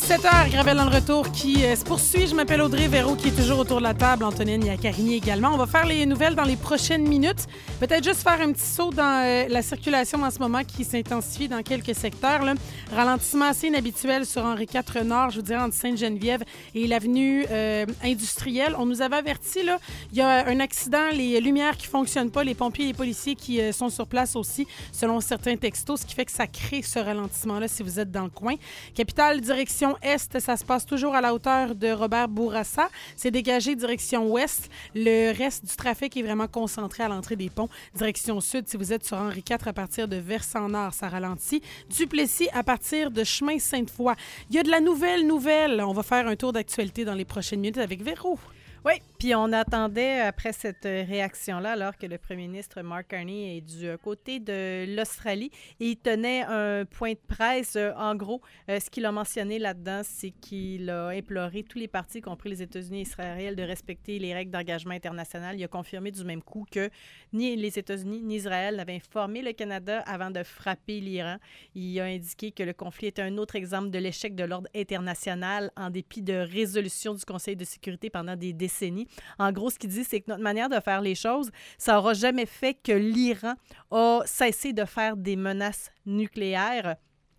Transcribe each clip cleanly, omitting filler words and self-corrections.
17h, Gravel dans le retour qui se poursuit. Je m'appelle Audrey Véro qui est toujours autour de la table. Antonine, il y a Karine également. On va faire les nouvelles dans les prochaines minutes. Peut-être juste faire un petit saut dans la circulation en ce moment qui s'intensifie dans quelques secteurs. Là. Ralentissement assez inhabituel sur Henri IV Nord, je vous dirais, entre Sainte-Geneviève et l'avenue industrielle. On nous avait averti, là, il y a un accident, les lumières qui ne fonctionnent pas, les pompiers et les policiers qui sont sur place aussi, selon certains textos, ce qui fait que ça crée ce ralentissement-là si vous êtes dans le coin. Capitale, direction Est, ça se passe toujours à la hauteur de Robert Bourassa. C'est dégagé direction Ouest. Le reste du trafic est vraiment concentré à l'entrée des ponts. Direction Sud, si vous êtes sur Henri IV à partir de Versant-Nord, ça ralentit. Duplessis à partir de Chemin Sainte-Foy. Il y a de la nouvelle. On va faire un tour d'actualité dans les prochaines minutes avec Véro. Oui, puis on attendait après cette réaction-là, alors que le premier ministre Mark Carney est du côté de l'Australie et il tenait un point de presse. En gros, ce qu'il a mentionné là-dedans, c'est qu'il a imploré tous les partis, y compris les États-Unis et Israël, de respecter les règles d'engagement international. Il a confirmé du même coup que ni les États-Unis ni Israël n'avaient informé le Canada avant de frapper l'Iran. Il a indiqué que le conflit était un autre exemple de l'échec de l'ordre international en dépit de résolutions du Conseil de sécurité pendant des décennies. En gros, ce qu'il dit, c'est que notre manière de faire les choses, ça n'aura jamais fait que l'Iran a cessé de faire des menaces nucléaires.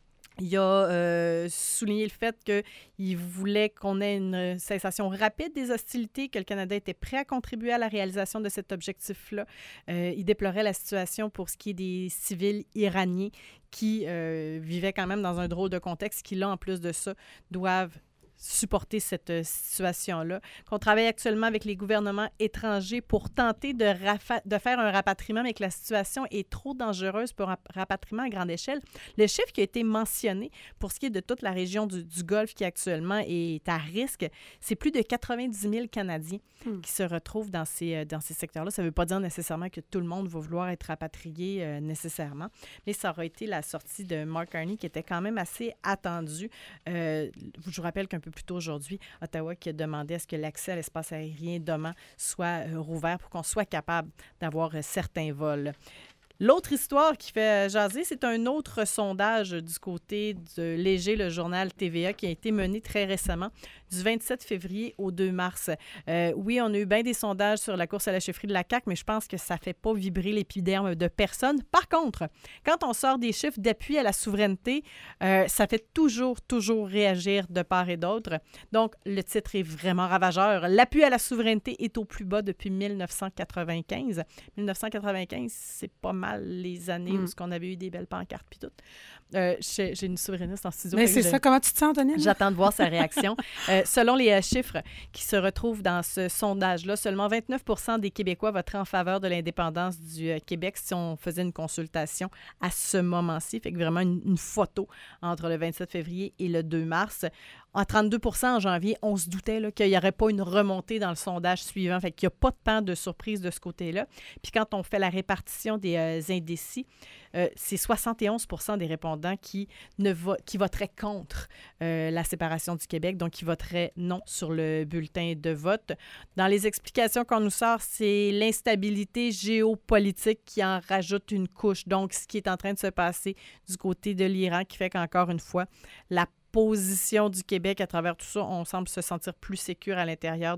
Il a souligné le fait qu'il voulait qu'on ait une cessation rapide des hostilités, que le Canada était prêt à contribuer à la réalisation de cet objectif-là. Il déplorait la situation pour ce qui est des civils iraniens qui vivaient quand même dans un drôle de contexte, qui, là, en plus de ça, doivent supporter cette situation-là, qu'on travaille actuellement avec les gouvernements étrangers pour tenter de faire un rapatriement, mais que la situation est trop dangereuse pour un rapatriement à grande échelle. Le chiffre qui a été mentionné pour ce qui est de toute la région du Golfe qui actuellement est à risque, c'est plus de 90 000 Canadiens qui se retrouvent dans ces secteurs-là. Ça ne veut pas dire nécessairement que tout le monde va vouloir être rapatrié nécessairement, mais ça aura été la sortie de Mark Carney qui était quand même assez attendue. Je vous rappelle qu'un peu plus tôt aujourd'hui, Ottawa qui a demandé à ce que l'accès à l'espace aérien demain soit rouvert pour qu'on soit capable d'avoir certains vols. L'autre histoire qui fait jaser, c'est un autre sondage du côté de Léger, le journal TVA, qui a été mené très récemment, du 27 février au 2 mars. Oui, on a eu bien des sondages sur la course à la chefferie de la CAQ, mais je pense que ça ne fait pas vibrer l'épiderme de personne. Par contre, quand on sort des chiffres d'appui à la souveraineté, ça fait toujours réagir de part et d'autre. Donc, le titre est vraiment ravageur. L'appui à la souveraineté est au plus bas depuis 1995. 1995, c'est pas mal les années où on avait eu des belles pancartes puis tout. J'ai une souverainiste en studio. Mais c'est ça. Comment tu te sens, Antonine? J'attends de voir sa réaction. Selon les chiffres qui se retrouvent dans ce sondage-là, seulement 29 % des Québécois voteraient en faveur de l'indépendance du Québec si on faisait une consultation à ce moment-ci. Fait que vraiment une photo entre le 27 février et le 2 mars. À 32 % en janvier, on se doutait là, qu'il n'y aurait pas une remontée dans le sondage suivant. Fait qu'il n'y a pas tant de surprise de ce côté-là. Puis quand on fait la répartition des indécis, c'est 71 % des répondants qui voteraient contre la séparation du Québec, donc qui voteraient non sur le bulletin de vote. Dans les explications qu'on nous sort, c'est l'instabilité géopolitique qui en rajoute une couche. Donc, ce qui est en train de se passer du côté de l'Iran qui fait qu'encore une fois, la position du Québec à travers tout ça, on semble se sentir plus sécure à l'intérieur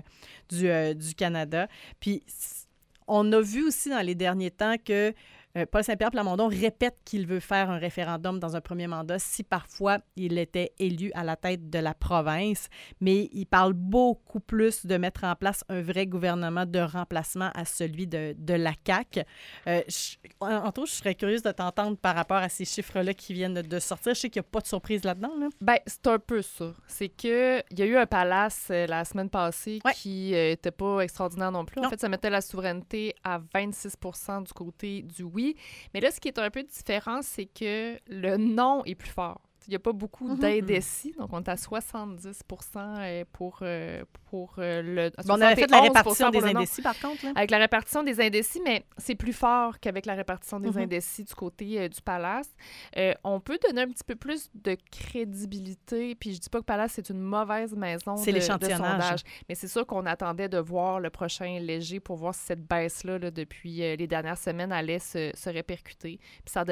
du Canada. Puis, on a vu aussi dans les derniers temps que Paul Saint-Pierre Plamondon répète qu'il veut faire un référendum dans un premier mandat si parfois il était élu à la tête de la province, mais il parle beaucoup plus de mettre en place un vrai gouvernement de remplacement à celui de la CAQ. Entre autres, je serais curieuse de t'entendre par rapport à ces chiffres-là qui viennent de sortir. Je sais qu'il n'y a pas de surprise là-dedans. Là. Bien, c'est un peu ça. C'est qu'il y a eu un palace la semaine passée qui n'était pas extraordinaire non plus. Non. En fait, ça mettait la souveraineté à 26 % du côté du oui. Mais là, ce qui est un peu différent, c'est que le non est plus fort. Il n'y a pas beaucoup d'indécis, donc on est à 70 % pour le... Bon, on avait fait la répartition des indécis, par contre. Là. Avec la répartition des indécis, mais c'est plus fort qu'avec la répartition des indécis du côté du Palace. On peut donner un petit peu plus de crédibilité, puis je dis pas que Palace, c'est une mauvaise maison de sondage, mais c'est sûr qu'on attendait de voir le prochain Léger pour voir si cette baisse-là, depuis les dernières semaines, allait se répercuter. Puis ça démontre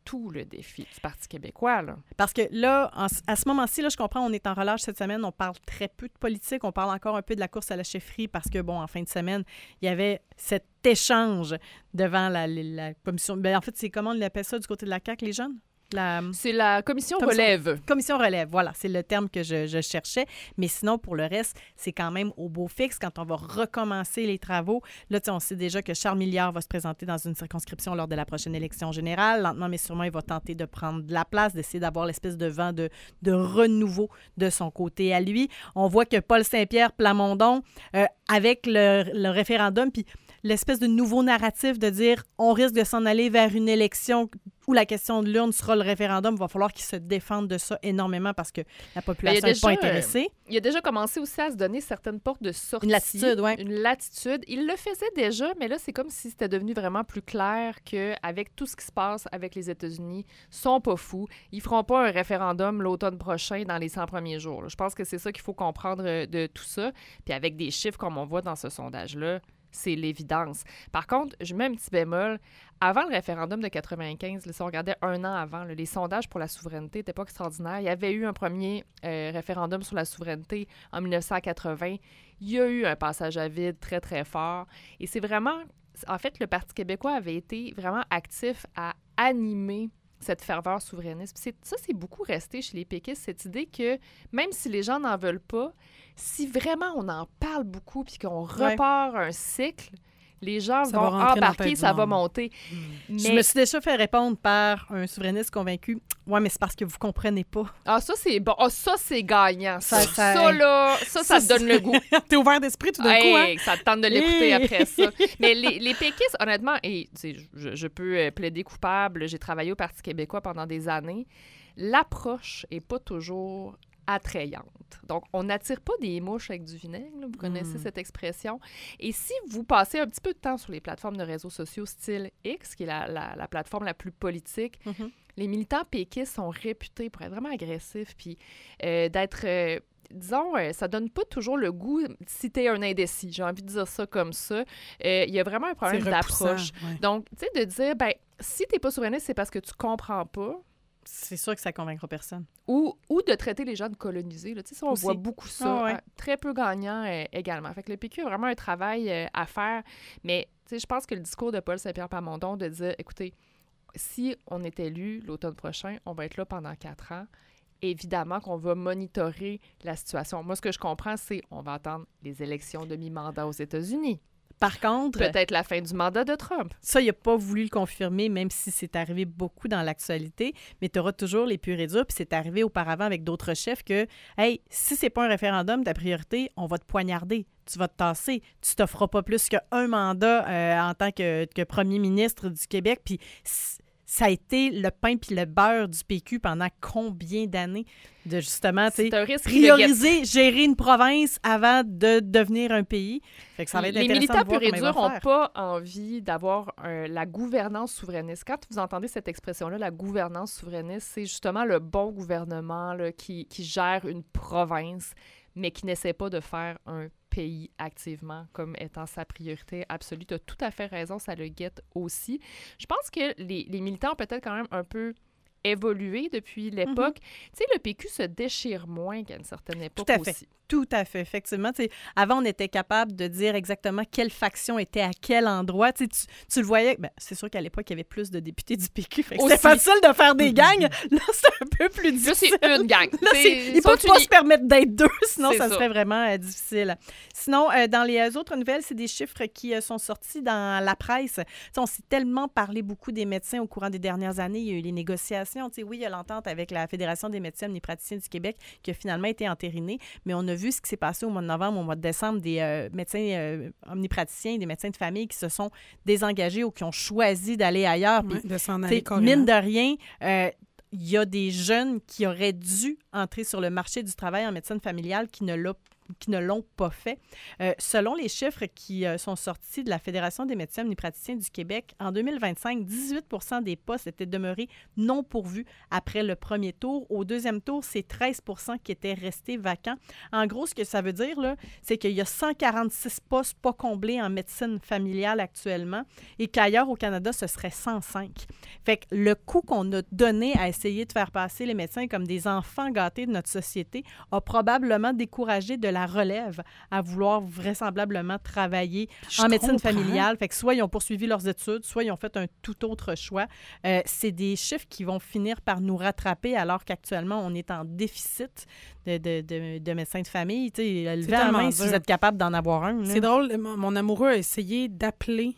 tout le défi du Parti québécois, là. Parce que là, à ce moment-ci, là, je comprends, on est en relâche cette semaine, on parle très peu de politique, on parle encore un peu de la course à la chefferie parce que, bon, en fin de semaine, il y avait cet échange devant la commission. En fait, c'est comment on l'appelle ça du côté de la CAQ, les jeunes? C'est la commission relève. Commission relève, voilà, c'est le terme que je cherchais. Mais sinon, pour le reste, c'est quand même au beau fixe quand on va recommencer les travaux. Là, on sait déjà que Charles Milliard va se présenter dans une circonscription lors de la prochaine élection générale. Lentement, mais sûrement, il va tenter de prendre de la place, d'essayer d'avoir l'espèce de vent de renouveau de son côté à lui. On voit que Paul Saint-Pierre Plamondon, avec le référendum, puis l'espèce de nouveau narratif de dire on risque de s'en aller vers une élection où la question de l'urne sera le référendum, il va falloir qu'ils se défendent de ça énormément parce que la population n'est pas intéressée. Il a déjà commencé aussi à se donner certaines portes de sortie. Une latitude, oui. Une latitude. Il le faisait déjà, mais là, c'est comme si c'était devenu vraiment plus clair qu'avec tout ce qui se passe avec les États-Unis, ils sont pas fous. Ils feront pas un référendum l'automne prochain dans les 100 premiers jours. Là. Je pense que c'est ça qu'il faut comprendre de tout ça. Puis avec des chiffres comme on voit dans ce sondage-là, c'est l'évidence. Par contre, je mets un petit bémol. Avant le référendum de 95, là, si on regardait un an avant, là, les sondages pour la souveraineté n'étaient pas extraordinaires. Il y avait eu un premier référendum sur la souveraineté en 1980. Il y a eu un passage à vide très, très fort. Et c'est vraiment... En fait, le Parti québécois avait été vraiment actif à animer cette ferveur souverainiste. Puis ça, c'est beaucoup resté chez les péquistes, cette idée que même si les gens n'en veulent pas, si vraiment on en parle beaucoup puis qu'on repart un cycle, les gens vont embarquer, ça va monter. Mais... Je me suis déjà fait répondre par un souverainiste convaincu. Ouais, mais c'est parce que vous comprenez pas. Ah, ça, c'est bon. Ah, ça, c'est gagnant. Ça te donne le goût. T'es ouvert d'esprit tout d'un coup, hein? Ça te tente de l'écouter après ça. Mais les péquistes, honnêtement, et je peux plaider coupable. J'ai travaillé au Parti québécois pendant des années. L'approche est pas toujours attrayante. Donc, on n'attire pas des mouches avec du vinaigre, là, vous connaissez cette expression. Et si vous passez un petit peu de temps sur les plateformes de réseaux sociaux style X, qui est la plateforme la plus politique, les militants péquistes sont réputés pour être vraiment agressifs, puis d'être... disons, ça donne pas toujours le goût si t'es un indécis. J'ai envie de dire ça comme ça. Il y a vraiment un problème d'approche. Ouais. Donc, tu sais, de dire, ben si t'es pas souverainiste, c'est parce que tu comprends pas. C'est sûr que ça convaincra personne. Ou de traiter les gens de colonisés. Tu sais, ça, on voit beaucoup ça. Très peu gagnant également. Fait que le PQ a vraiment un travail à faire. Mais, tu sais, je pense que le discours de Paul Saint-Pierre Plamondon de dire, écoutez, si on est élu l'automne prochain, on va être là pendant 4 ans. Évidemment qu'on va monitorer la situation. Moi, ce que je comprends, c'est on va attendre les élections de mi-mandat aux États-Unis. Par contre... Peut-être la fin du mandat de Trump. Ça, il n'a pas voulu le confirmer, même si c'est arrivé beaucoup dans l'actualité. Mais tu auras toujours les purs et durs. Puis c'est arrivé auparavant avec d'autres chefs que, hey, si c'est pas un référendum, ta priorité, on va te poignarder. Tu vas te tasser. Tu t'offres pas plus qu'un mandat en tant que premier ministre du Québec. Puis ça a été le pain puis le beurre du PQ pendant combien d'années de justement prioriser, gérer une province avant de devenir un pays. Fait que ça va être intéressant de voir comment ils vont faire. Les militants purs et durs n'ont pas envie d'avoir la gouvernance souverainiste. Quand vous entendez cette expression-là, la gouvernance souverainiste, c'est justement le bon gouvernement là, qui gère une province, mais qui n'essaie pas de faire un pays activement comme étant sa priorité absolue. Tu as tout à fait raison, ça le guette aussi. Je pense que les militants ont peut-être quand même un peu évolué depuis l'époque. Tu sais, le PQ se déchire moins qu'à une certaine époque aussi. Tout à fait, effectivement. T'sais, avant, on était capable de dire exactement quelle faction était à quel endroit. Tu le voyais. Ben, c'est sûr qu'à l'époque, il y avait plus de députés du PQ. C'était facile de faire des gangs. Là, c'est un peu plus difficile. Là, c'est une gang. Là, ils ne peuvent pas se permettre d'être deux, sinon ça serait vraiment difficile. Sinon, dans les autres nouvelles, c'est des chiffres qui sont sortis dans la presse. T'sais, on s'est tellement parlé beaucoup des médecins au courant des dernières années. Il y a eu les négociations. T'sais, oui, il y a l'entente avec la Fédération des médecins omnipraticiens du Québec qui a finalement été entérinée, mais on a vu ce qui s'est passé au mois de novembre, au mois de décembre, des médecins omnipraticiens, des médecins de famille qui se sont désengagés ou qui ont choisi d'aller ailleurs. Oui, de s'en aller carrément. Mine de rien, il y a des jeunes qui auraient dû entrer sur le marché du travail en médecine familiale qui ne l'ont ne l'ont pas fait. Selon les chiffres qui sont sortis de la Fédération des médecins omnipraticiens du Québec, en 2025, 18 % des postes étaient demeurés non pourvus après le premier tour. Au deuxième tour, c'est 13 % qui étaient restés vacants. En gros, ce que ça veut dire, là, c'est qu'il y a 146 postes pas comblés en médecine familiale actuellement et qu'ailleurs au Canada, ce serait 105. Fait que le coût qu'on a donné à essayer de faire passer les médecins comme des enfants gâtés de notre société a probablement découragé de la relève à vouloir vraisemblablement travailler en médecine familiale. Fait que soit ils ont poursuivi leurs études, soit ils ont fait un tout autre choix. C'est des chiffres qui vont finir par nous rattraper alors qu'actuellement, on est en déficit de médecins de famille. Levez la main si vous êtes capable d'en avoir un. Là. C'est drôle. Mon amoureux a essayé d'appeler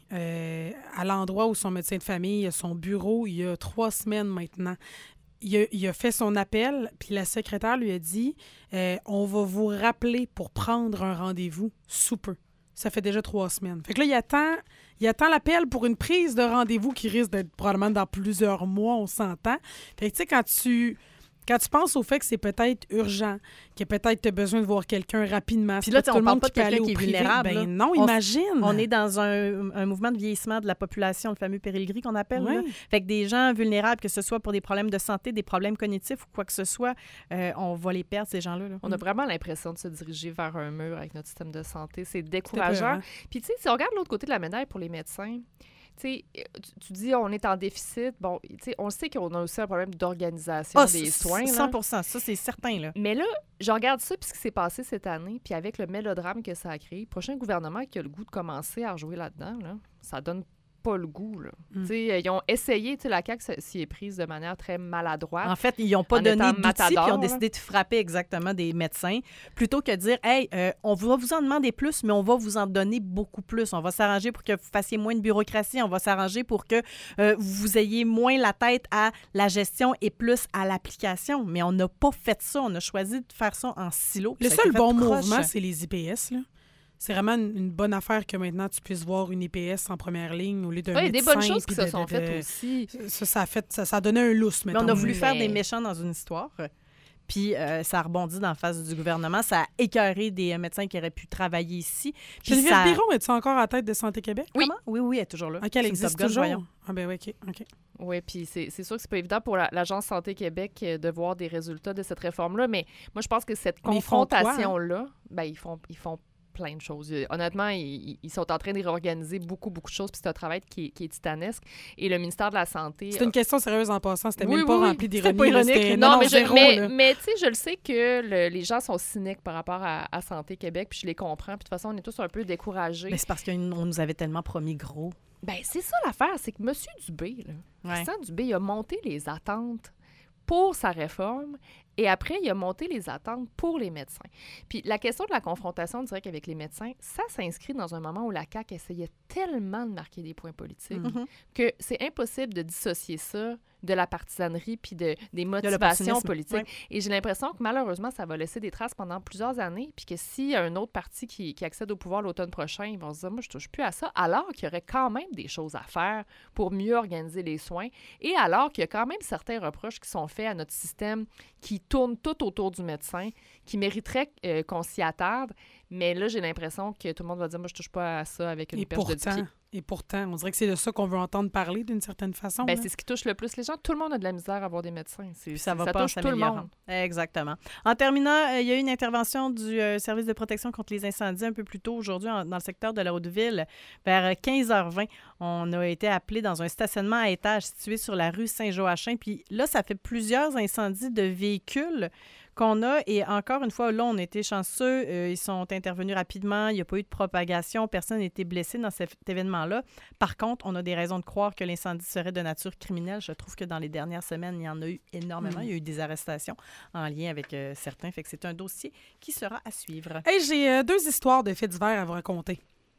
à l'endroit où son médecin de famille a son bureau il y a 3 semaines maintenant. Il a fait son appel, puis la secrétaire lui a dit on va vous rappeler pour prendre un rendez-vous sous peu. Ça fait déjà 3 semaines. Fait que là, il attend l'appel pour une prise de rendez-vous qui risque d'être probablement dans plusieurs mois, on s'entend. Fait que tu sais, quand tu penses au fait que c'est peut-être urgent, que peut-être tu as besoin de voir quelqu'un rapidement, puis là, on parle pas de quelqu'un qui est vulnérable. Ben non, imagine! On est dans un mouvement de vieillissement de la population, le fameux péril gris qu'on appelle. Oui. Là. Fait que des gens vulnérables, que ce soit pour des problèmes de santé, des problèmes cognitifs ou quoi que ce soit, on va les perdre, ces gens-là. Là. On a vraiment l'impression de se diriger vers un mur avec notre système de santé. C'est décourageant. Puis tu sais, si on regarde l'autre côté de la médaille pour les médecins, tu sais, tu dis on est en déficit. Bon, tu sais, on sait qu'on a aussi un problème d'organisation des soins. 100 %, ça, c'est certain. Là. Mais là, je regarde ça, puis ce qui s'est passé cette année, puis avec le mélodrame que ça a créé, le prochain gouvernement qui a le goût de commencer à rejouer là-dedans, là, ça donne pas le goût. Là. Ils ont essayé, la CAQ s'y est prise de manière très maladroite. En fait, ils n'ont pas donné d'outils, puis ils ont décidé de frapper exactement des médecins, plutôt que de dire, hey, on va vous en demander plus, mais on va vous en donner beaucoup plus. On va s'arranger pour que vous fassiez moins de bureaucratie, on va s'arranger pour que vous ayez moins la tête à la gestion et plus à l'application. Mais on n'a pas fait ça, on a choisi de faire ça en silo. Le seul bon mouvement, c'est les IPS, là. C'est vraiment une bonne affaire que maintenant tu puisses voir une IPS en première ligne au lieu d'un médecin. Il y a des bonnes choses qui se sont faites aussi. Ça a donné un lousse, mettons. Mais on a voulu faire des méchants dans une histoire. Puis ça a rebondi dans la face du gouvernement. Ça a écœuré des médecins qui auraient pu travailler ici. Geneviève Biron, es-tu encore à tête de Santé Québec? Oui. Oui, elle est toujours là. OK, elle existe toujours? Ah ben oui, OK. Oui, puis c'est sûr que c'est pas évident pour l'Agence Santé Québec de voir des résultats de cette réforme-là, mais moi, je pense que cette confrontation-là, ils font plein de choses. Honnêtement, ils sont en train de réorganiser beaucoup de choses, puis c'est un travail qui est titanesque. Et le ministère de la Santé... C'est une question sérieuse en passant, c'était même pas rempli d'ironie. C'était pas ironique. Non, mais tu sais, je le sais que les gens sont cyniques par rapport à Santé Québec, puis je les comprends. Puis de toute façon, on est tous un peu découragés. Mais c'est parce qu'on nous avait tellement promis gros. Ben c'est ça l'affaire, c'est que M. Dubé, Christian Dubé, il a monté les attentes pour sa réforme. Et après, il a monté les attentes pour les médecins. Puis la question de la confrontation directe avec les médecins, ça s'inscrit dans un moment où la CAQ essayait tellement de marquer des points politiques que c'est impossible de dissocier ça de la partisanerie puis des motivations politiques. Oui. Et j'ai l'impression que malheureusement, ça va laisser des traces pendant plusieurs années, puis que s'il y a un autre parti qui accède au pouvoir l'automne prochain, ils vont se dire « Moi, je touche plus à ça », alors qu'il y aurait quand même des choses à faire pour mieux organiser les soins, et alors qu'il y a quand même certains reproches qui sont faits à notre système qui tourne tout autour du médecin, qui mériterait qu'on s'y attarde. Mais là, j'ai l'impression que tout le monde va dire « Moi, je touche pas à ça avec une perche de 10 pieds ». Et pourtant, on dirait que c'est de ça qu'on veut entendre parler d'une certaine façon. Ben, c'est ce qui touche le plus les gens. Tout le monde a de la misère à avoir des médecins. Ça va pas touche tout le monde. Exactement. En terminant, il y a eu une intervention du service de protection contre les incendies un peu plus tôt aujourd'hui dans le secteur de la Haute-Ville. Vers 15h20, on a été appelé dans un stationnement à étage situé sur la rue Saint-Joachim. Puis là, ça fait plusieurs incendies de véhicules qu'on a. Et encore une fois, là, on a été chanceux. Ils sont intervenus rapidement. Il n'y a pas eu de propagation. Personne n'a été blessé dans cet événement-là. Par contre, on a des raisons de croire que l'incendie serait de nature criminelle. Je trouve que dans les dernières semaines, il y en a eu énormément. Il y a eu des arrestations en lien avec certains. Fait que c'est un dossier qui sera à suivre. Hey, j'ai 2 histoires de faits divers à vous raconter.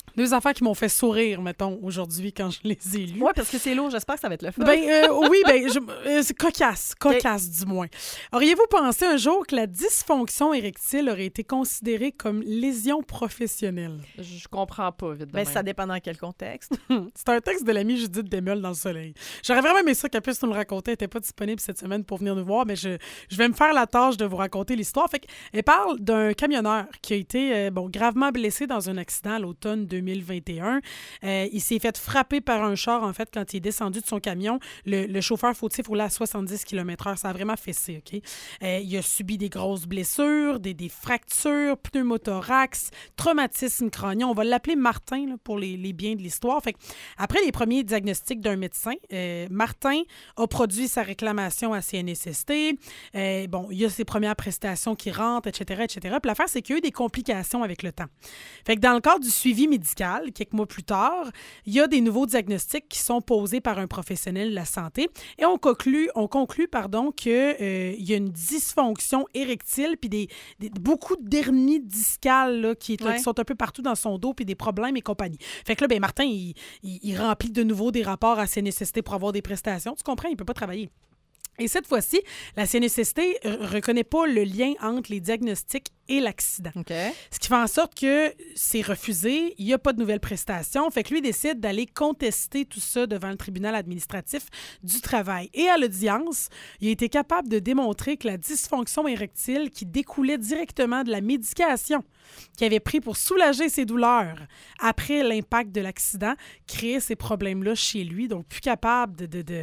2 affaires qui m'ont fait sourire, mettons, aujourd'hui, quand je les ai lues. Oui, parce que c'est lourd. J'espère que ça va être le fun. C'est cocasse du moins. Auriez-vous pensé un jour que la dysfonction érectile aurait été considérée comme lésion professionnelle? Je comprends pas, vite de même. Ça dépend dans quel contexte. C'est un texte de l'amie Judith Desmeules dans Le Soleil. J'aurais vraiment aimé ça qu'elle puisse nous le raconter. Elle n'était pas disponible cette semaine pour venir nous voir, mais je vais me faire la tâche de vous raconter l'histoire. Fait qu'elle parle d'un camionneur qui a été gravement blessé dans un accident à l'automne 2021. Il s'est fait frapper par un char, en fait, quand il est descendu de son camion. Le chauffeur fautif roulait à 70 km/h. Ça a vraiment fessé, OK? Il a subi des grosses blessures, des fractures, pneumothorax, traumatisme crânien. On va l'appeler Martin là, pour les biens de l'histoire. Fait que, après les premiers diagnostics d'un médecin, Martin a produit sa réclamation à CNSST. Il y a ses premières prestations qui rentrent, etc., etc. Puis l'affaire, c'est qu'il y a eu des complications avec le temps. Fait que dans le cadre du suivi médical, quelques mois plus tard, il y a des nouveaux diagnostics qui sont posés par un professionnel de la santé et on conclut qu'il y a une dysfonction érectile puis beaucoup d'hernies discales là, qui sont un peu partout dans son dos puis des problèmes et compagnie. Fait que là, Martin, il remplit de nouveau des rapports à CNSST pour avoir des prestations. Tu comprends? Il ne peut pas travailler. Et cette fois-ci, la CNSST ne reconnaît pas le lien entre les diagnostics et l'accident. Okay. Ce qui fait en sorte que c'est refusé, il n'y a pas de nouvelles prestations. Fait que lui décide d'aller contester tout ça devant le tribunal administratif du travail. Et à l'audience, il a été capable de démontrer que la dysfonction érectile qui découlait directement de la médication qu'il avait pris pour soulager ses douleurs après l'impact de l'accident créait ces problèmes-là chez lui. Donc, plus capable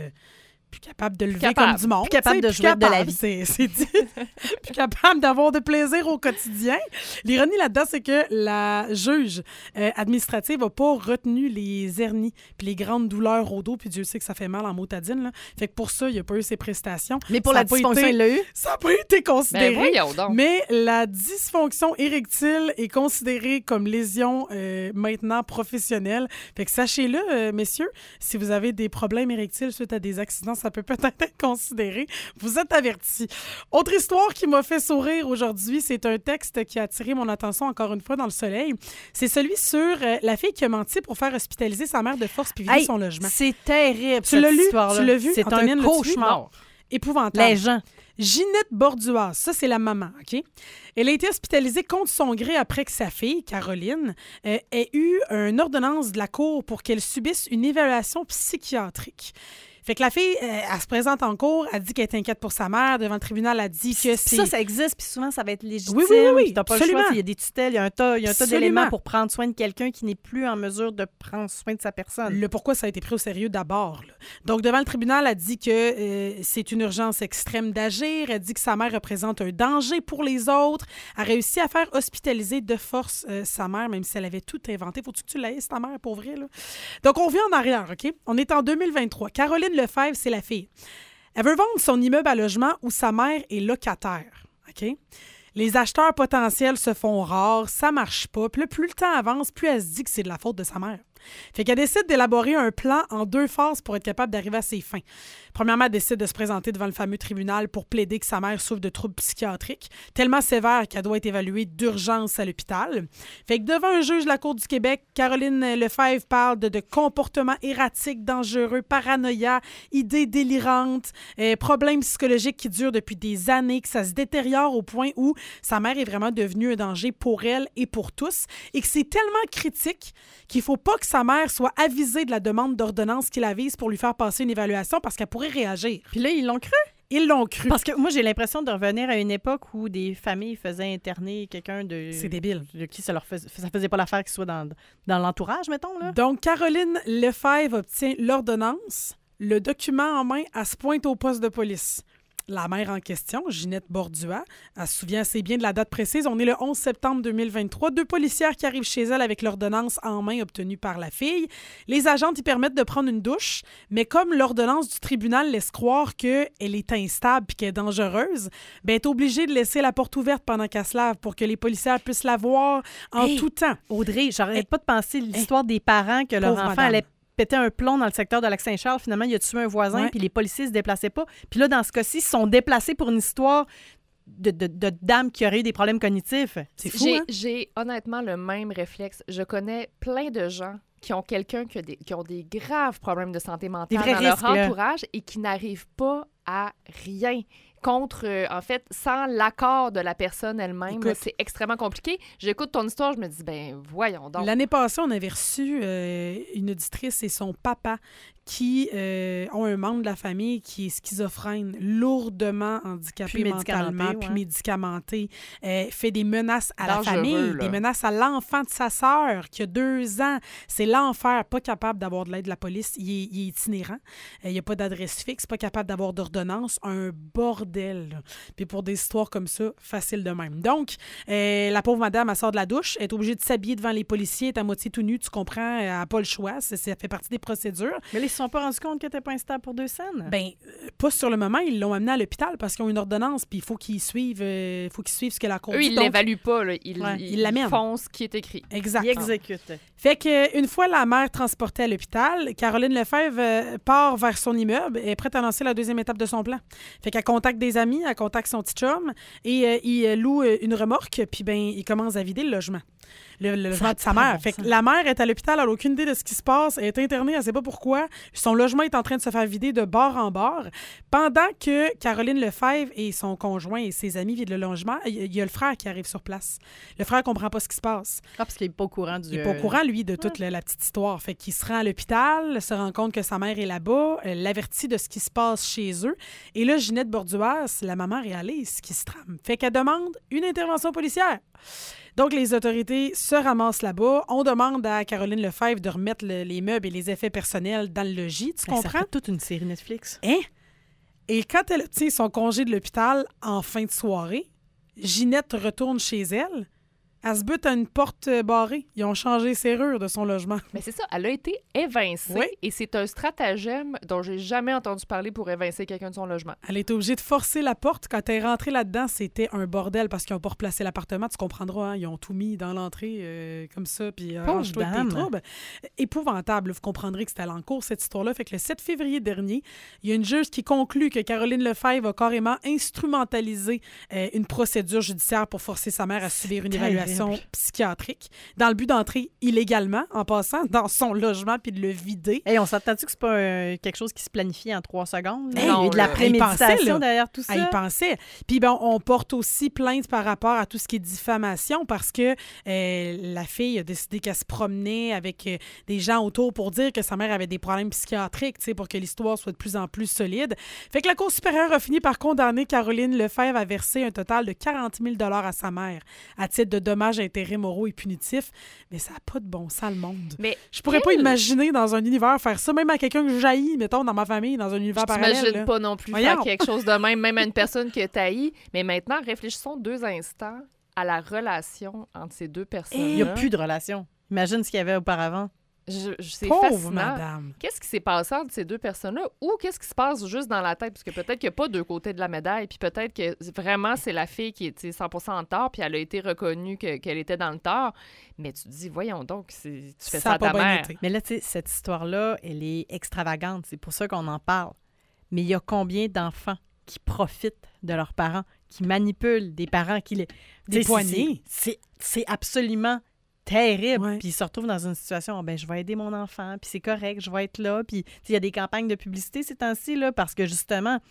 plus capable de lever comme du monde. Plus capable de jouir de la vie. C'est dit. Plus capable d'avoir de plaisir au quotidien. L'ironie là-dedans, c'est que la juge administrative n'a pas retenu les hernies puis les grandes douleurs au dos, puis Dieu sait que ça fait mal en motadine. Là. Fait que pour ça, il n'a pas eu ses prestations. Mais pour la dysfonction, il l'a eu? Ça n'a pas été considéré. Voyons donc. Mais la dysfonction érectile est considérée comme lésion maintenant professionnelle. Fait que sachez-le, messieurs, si vous avez des problèmes érectiles suite à des accidents, ça peut peut-être être considéré. Vous êtes avertis. Autre histoire qui m'a fait sourire aujourd'hui, c'est un texte qui a attiré mon attention encore une fois dans Le Soleil. C'est celui sur la fille qui a menti pour faire hospitaliser sa mère de force puis vider son logement. C'est terrible, tu l'as lu? histoire-là. Tu l'as vu? C'est Antonine, un cauchemar. Épouvantable. Les gens. Ginette Borduas, ça, c'est la maman, OK? Elle a été hospitalisée contre son gré après que sa fille, Caroline, ait eu une ordonnance de la cour pour qu'elle subisse une évaluation psychiatrique. Fait que la fille, elle se présente en cours, elle dit qu'elle est inquiète pour sa mère. Devant le tribunal, elle dit que c'est... Ça existe, puis souvent, ça va être légitime. Oui, t'as pas absolument. Le choix. Il y a des tutelles, il y a un tas d'éléments pour prendre soin de quelqu'un qui n'est plus en mesure de prendre soin de sa personne. Le pourquoi ça a été pris au sérieux d'abord. Là. Donc, devant le tribunal, elle dit que c'est une urgence extrême d'agir. Elle dit que sa mère représente un danger pour les autres. Elle a réussi à faire hospitaliser de force sa mère, même si elle avait tout inventé. Faut-tu que tu l'aies, ta mère, pour vrai? Là? Donc, on revient en arrière, OK? On est en 2023. Caroline Lefebvre, c'est la fille. Elle veut vendre son immeuble à logement où sa mère est locataire. OK? Les acheteurs potentiels se font rares, ça marche pas. Puis là, plus le temps avance, plus elle se dit que c'est de la faute de sa mère. Fait qu'elle décide d'élaborer un plan en 2 phases pour être capable d'arriver à ses fins. Premièrement, elle décide de se présenter devant le fameux tribunal pour plaider que sa mère souffre de troubles psychiatriques, tellement sévères qu'elle doit être évaluée d'urgence à l'hôpital. Fait que devant un juge de la Cour du Québec, Caroline Lefebvre parle de comportements erratiques, dangereux, paranoïa, idées délirantes, problèmes psychologiques qui durent depuis des années, que ça se détériore au point où sa mère est vraiment devenue un danger pour elle et pour tous, et que c'est tellement critique qu'il faut pas que sa mère soit avisée de la demande d'ordonnance qu'il avise pour lui faire passer une évaluation parce qu'elle pourrait réagir. Puis là, ils l'ont cru? Ils l'ont cru. Parce que moi, j'ai l'impression de revenir à une époque où des familles faisaient interner quelqu'un de... C'est débile. De qui ça faisait pas l'affaire qu'il soit dans l'entourage, mettons, là. Donc, Caroline Lefebvre obtient l'ordonnance. Le document en main, elle se pointe au poste de police. La mère en question, Ginette Borduas, elle se souvient assez bien de la date précise. On est le 11 septembre 2023. 2 policières qui arrivent chez elle avec l'ordonnance en main obtenue par la fille. Les agentes y permettent de prendre une douche, mais comme l'ordonnance du tribunal laisse croire qu'elle est instable et qu'elle est dangereuse, ben, elle est obligée de laisser la porte ouverte pendant qu'elle se lave pour que les policières puissent la voir en tout temps. Audrey, j'arrête pas de penser l'histoire des parents que leur enfant allait péter un plomb dans le secteur de Lac-Saint-Charles. Finalement, il a tué un voisin, puis les policiers se déplaçaient pas. Puis là, dans ce cas-ci, ils se sont déplacés pour une histoire de dames qui auraient eu des problèmes cognitifs. C'est fou, hein? J'ai honnêtement le même réflexe. Je connais plein de gens qui ont quelqu'un qui ont des graves problèmes de santé mentale dans leur entourage et qui n'arrivent pas à rien contre, en fait, sans l'accord de la personne elle-même. Écoute, c'est extrêmement compliqué. J'écoute ton histoire, je me dis, ben voyons donc. L'année passée, on avait reçu une auditrice et son papa qui ont un membre de la famille qui est schizophrène, lourdement handicapé mentalement, puis médicamenté, fait des menaces à la famille, des menaces à l'enfant de sa sœur qui a 2 ans. C'est l'enfer, pas capable d'avoir de l'aide de la police. Il est itinérant, il n'y a pas d'adresse fixe, pas capable d'avoir d'ordonnance, un bordel. Là. Puis pour des histoires comme ça, facile de même. Donc, la pauvre madame, elle sort de la douche, elle est obligée de s'habiller devant les policiers, elle est à moitié tout nue, tu comprends, elle n'a pas le choix, ça fait partie des procédures. Mais ils ne se sont pas rendus compte que tu n'étais pas instable pour 2 scènes? Bien, pas sur le moment. Ils l'ont amené à l'hôpital parce qu'ils ont une ordonnance, puis il faut qu'ils suivent ce que la cour dit. Eux, ils ne l'évaluent pas. Là. Ils font ce qui est écrit. Exactement. Ils exécutent. Fait qu'une fois la mère transportée à l'hôpital, Caroline Lefebvre part vers son immeuble et est prête à lancer la 2e étape de son plan. Fait qu'elle contacte des amis, elle contacte son petit chum et il loue une remorque, puis ben il commence à vider le logement. Le logement de sa mère. Fait que la mère est à l'hôpital, elle n'a aucune idée de ce qui se passe, elle est internée, elle ne sait pas pourquoi. Son logement est en train de se faire vider de bord en bord. Pendant que Caroline Lefebvre et son conjoint et ses amis vident le logement, il y a le frère qui arrive sur place. Le frère ne comprend pas ce qui se passe. Ah, parce qu'il n'est pas au courant Il n'est pas au courant, lui, de toute la petite histoire. Fait qu'il se rend à l'hôpital, se rend compte que sa mère est là-bas, l'avertit de ce qui se passe chez eux. Et là, Ginette Borduas, la maman, réalise ce qui se trame. Fait qu'elle demande une intervention policière. Donc, les autorités se ramassent là-bas. On demande à Caroline Lefebvre de remettre les meubles et les effets personnels dans le logis. Tu comprends? Ça fait toute une série Netflix. Hein? Et quand elle obtient son congé de l'hôpital en fin de soirée, Ginette retourne chez elle. Elle se bute à une porte barrée. Ils ont changé les serrures de son logement. Mais c'est ça, elle a été évincée et c'est un stratagème dont j'ai jamais entendu parler pour évincer quelqu'un de son logement. Elle est obligée de forcer la porte. Quand elle est rentrée là-dedans, c'était un bordel parce qu'ils n'ont pas replacé l'appartement. Tu comprendras, hein? Ils ont tout mis dans l'entrée comme ça, puis arrange-toi avec tes troubles. Épouvantable. Vous comprendrez que c'était à l'encours, cette histoire-là. Fait que le 7 février dernier, il y a une juge qui conclut que Caroline Lefebvre a carrément instrumentalisé une procédure judiciaire pour forcer sa mère à subir une évaluation psychiatrique, dans le but d'entrer illégalement, en passant, dans son logement puis de le vider. Hey, on s'entend-tu que c'est pas quelque chose qui se planifie en 3 secondes? Hey, non, il y a de la préméditation derrière tout ça. Il pensait. Puis bon, on porte aussi plainte par rapport à tout ce qui est diffamation parce que la fille a décidé qu'elle se promenait avec des gens autour pour dire que sa mère avait des problèmes psychiatriques, pour que l'histoire soit de plus en plus solide. Fait que la Cour supérieure a fini par condamner Caroline Lefebvre à verser un total de 40 000 $ à sa mère à titre de dommages, intérêts moraux et punitifs. Mais ça n'a pas de bon sens, le monde. Mais je pourrais pas imaginer dans un univers faire ça, même à quelqu'un que j'haïs, mettons, dans ma famille, dans un univers parallèle. Je t'imagine pas non plus faire quelque chose de même à une personne que tu haïs. Mais maintenant, réfléchissons 2 instants à la relation entre ces 2 personnes. Il n'y a plus de relation. Imagine ce qu'il y avait auparavant. C'est pauvre fascinant. Madame. Qu'est-ce qui s'est passé entre ces 2 personnes-là? Ou qu'est-ce qui se passe juste dans la tête? Parce que peut-être qu'il n'y a pas 2 côtés de la médaille, puis peut-être que vraiment c'est la fille qui est 100% en tort, puis elle a été reconnue qu'elle était dans le tort. Mais tu te dis, voyons donc, tu fais ça à ta mère. Mais là, tu sais, cette histoire-là, elle est extravagante. C'est pour ça qu'on en parle. Mais il y a combien d'enfants qui profitent de leurs parents, qui manipulent des parents, qui les... Des poignées. C'est absolument terrible. Puis ils se retrouvent dans une situation, je vais aider mon enfant, puis c'est correct, je vais être là. Puis il y a des campagnes de publicité ces temps-ci, là, parce que justement,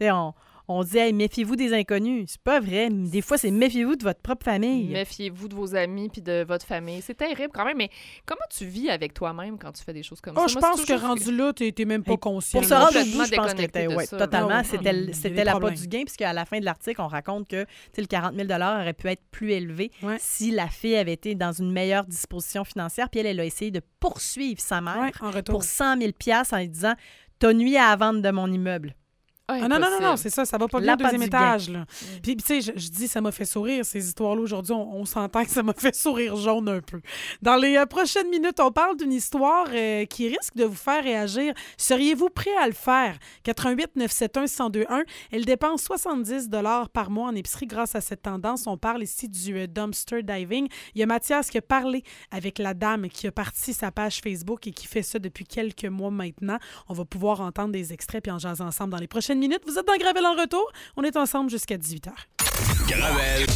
on dit, hey, méfiez-vous des inconnus. C'est pas vrai. Des fois, c'est méfiez-vous de votre propre famille. Méfiez-vous de vos amis puis de votre famille. C'est terrible quand même, mais comment tu vis avec toi-même quand tu fais des choses comme ça? Je pense que rendu là, t'es même pas conscient. Pour se rendre au bout, je pense que totalement. C'était la part du gain, puisqu'à la fin de l'article, on raconte que le 40 000 $ aurait pu être plus élevé si la fille avait été dans une meilleure disposition financière. Puis elle a essayé de poursuivre sa mère pour 100 000 $ en lui disant « T'as nuit à la vente de mon immeuble ». Non, c'est ça va pas bien au 2e étage. Là. Puis, tu sais, je dis, ça m'a fait sourire, ces histoires-là. Aujourd'hui, on s'entend que ça m'a fait sourire jaune un peu. Dans les prochaines minutes, on parle d'une histoire qui risque de vous faire réagir. Seriez-vous prêt à le faire? 88 971 1021. Elle dépense 70 $ par mois en épicerie grâce à cette tendance. On parle ici du dumpster diving. Il y a Mathias qui a parlé avec la dame qui a parti sa page Facebook et qui fait ça depuis quelques mois maintenant. On va pouvoir entendre des extraits puis en jaser ensemble dans les prochaines prochaines minutes. Vous êtes dans Gravel en retour. On est ensemble jusqu'à 18h. Gravel.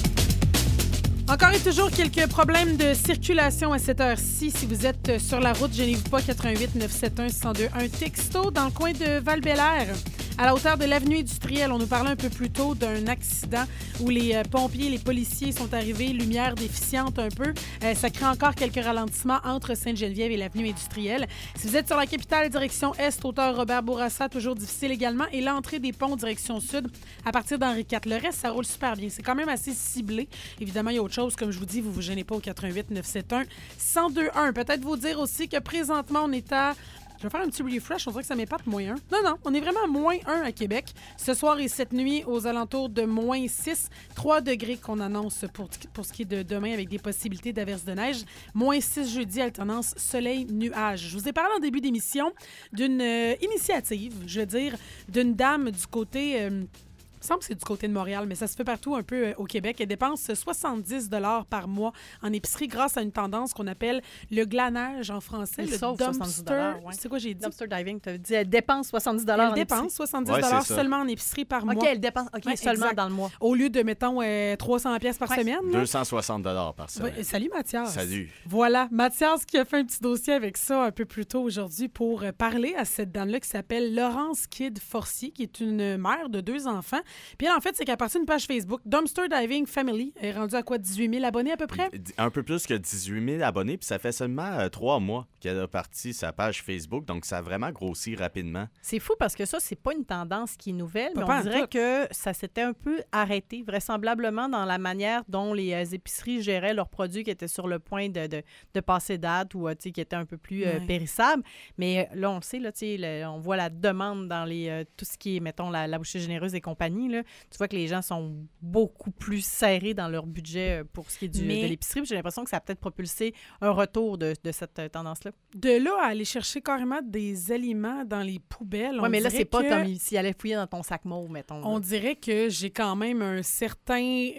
Encore et toujours quelques problèmes de circulation à cette heure-ci. Si vous êtes sur la route, gênez-vous pas, 88 971 1021. Un texto dans le coin de Val-Bélair. À la hauteur de l'avenue industrielle, on nous parlait un peu plus tôt d'un accident où les pompiers et les policiers sont arrivés, lumière déficiente un peu. Ça crée encore quelques ralentissements entre Sainte-Geneviève et l'avenue industrielle. Si vous êtes sur la capitale, direction Est, hauteur Robert Bourassa, toujours difficile également. Et l'entrée des ponts, direction Sud, à partir d'Henri IV. Le reste, ça roule super bien. C'est quand même assez ciblé. Évidemment, il y a autre chose. Comme je vous dis, vous vous gênez pas au 88 971 1021. Peut-être vous dire aussi que présentement, on est à... Je vais faire un petit refresh, on dirait que ça m'épate -1. Non, on est vraiment à -1 à Québec. Ce soir et cette nuit, aux alentours de -6, 3 degrés qu'on annonce pour ce qui est de demain avec des possibilités d'averses de neige. -6 jeudi, alternance soleil-nuage. Je vous ai parlé en début d'émission d'une initiative, je veux dire, d'une dame du côté... Il me semble que c'est du côté de Montréal, mais ça se fait partout un peu au Québec. Elle dépense 70 $ par mois en épicerie grâce à une tendance qu'on appelle le glanage en français. Elle le sauve dumpster. Ouais. C'est quoi j'ai dit? Dumpster diving, tu as dit elle dépense 70 $ en épicerie. Elle dépense 70 $ seulement en épicerie par mois. OK, elle dépense seulement exact. Dans le mois. Au lieu de, mettons, 300 pièces par semaine. 260 $ par semaine. Salut, Mathias. Salut. Voilà, Mathias qui a fait un petit dossier avec ça un peu plus tôt aujourd'hui pour parler à cette dame-là qui s'appelle Laurence Kidd-Forcier, qui est une mère de 2 enfants. Puis elle, en fait, c'est qu'à partir d'une page Facebook, Dumpster Diving Family est rendue à quoi, 18 000 abonnés à peu près? Un peu plus que 18 000 abonnés, puis ça fait seulement 3 mois qu'elle a parti sa page Facebook, donc ça a vraiment grossi rapidement. C'est fou parce que ça, c'est pas une tendance qui est nouvelle, mais Pas on dirait que ça s'était un peu arrêté, vraisemblablement dans la manière dont les épiceries géraient leurs produits qui étaient sur le point de passer date ou qui étaient un peu plus périssables. Mais là, on le sait, là, on voit la demande dans tout ce qui est, mettons, la bouchée généreuse et compagnie. Là. Tu vois que les gens sont beaucoup plus serrés dans leur budget pour ce qui est de l'épicerie. J'ai l'impression que ça a peut-être propulsé un retour de cette tendance-là. De là à aller chercher carrément des aliments dans les poubelles. Oui, mais là, c'est pas comme s'il allait fouiller dans ton sac mauve, mettons. On dirait que j'ai quand même un certain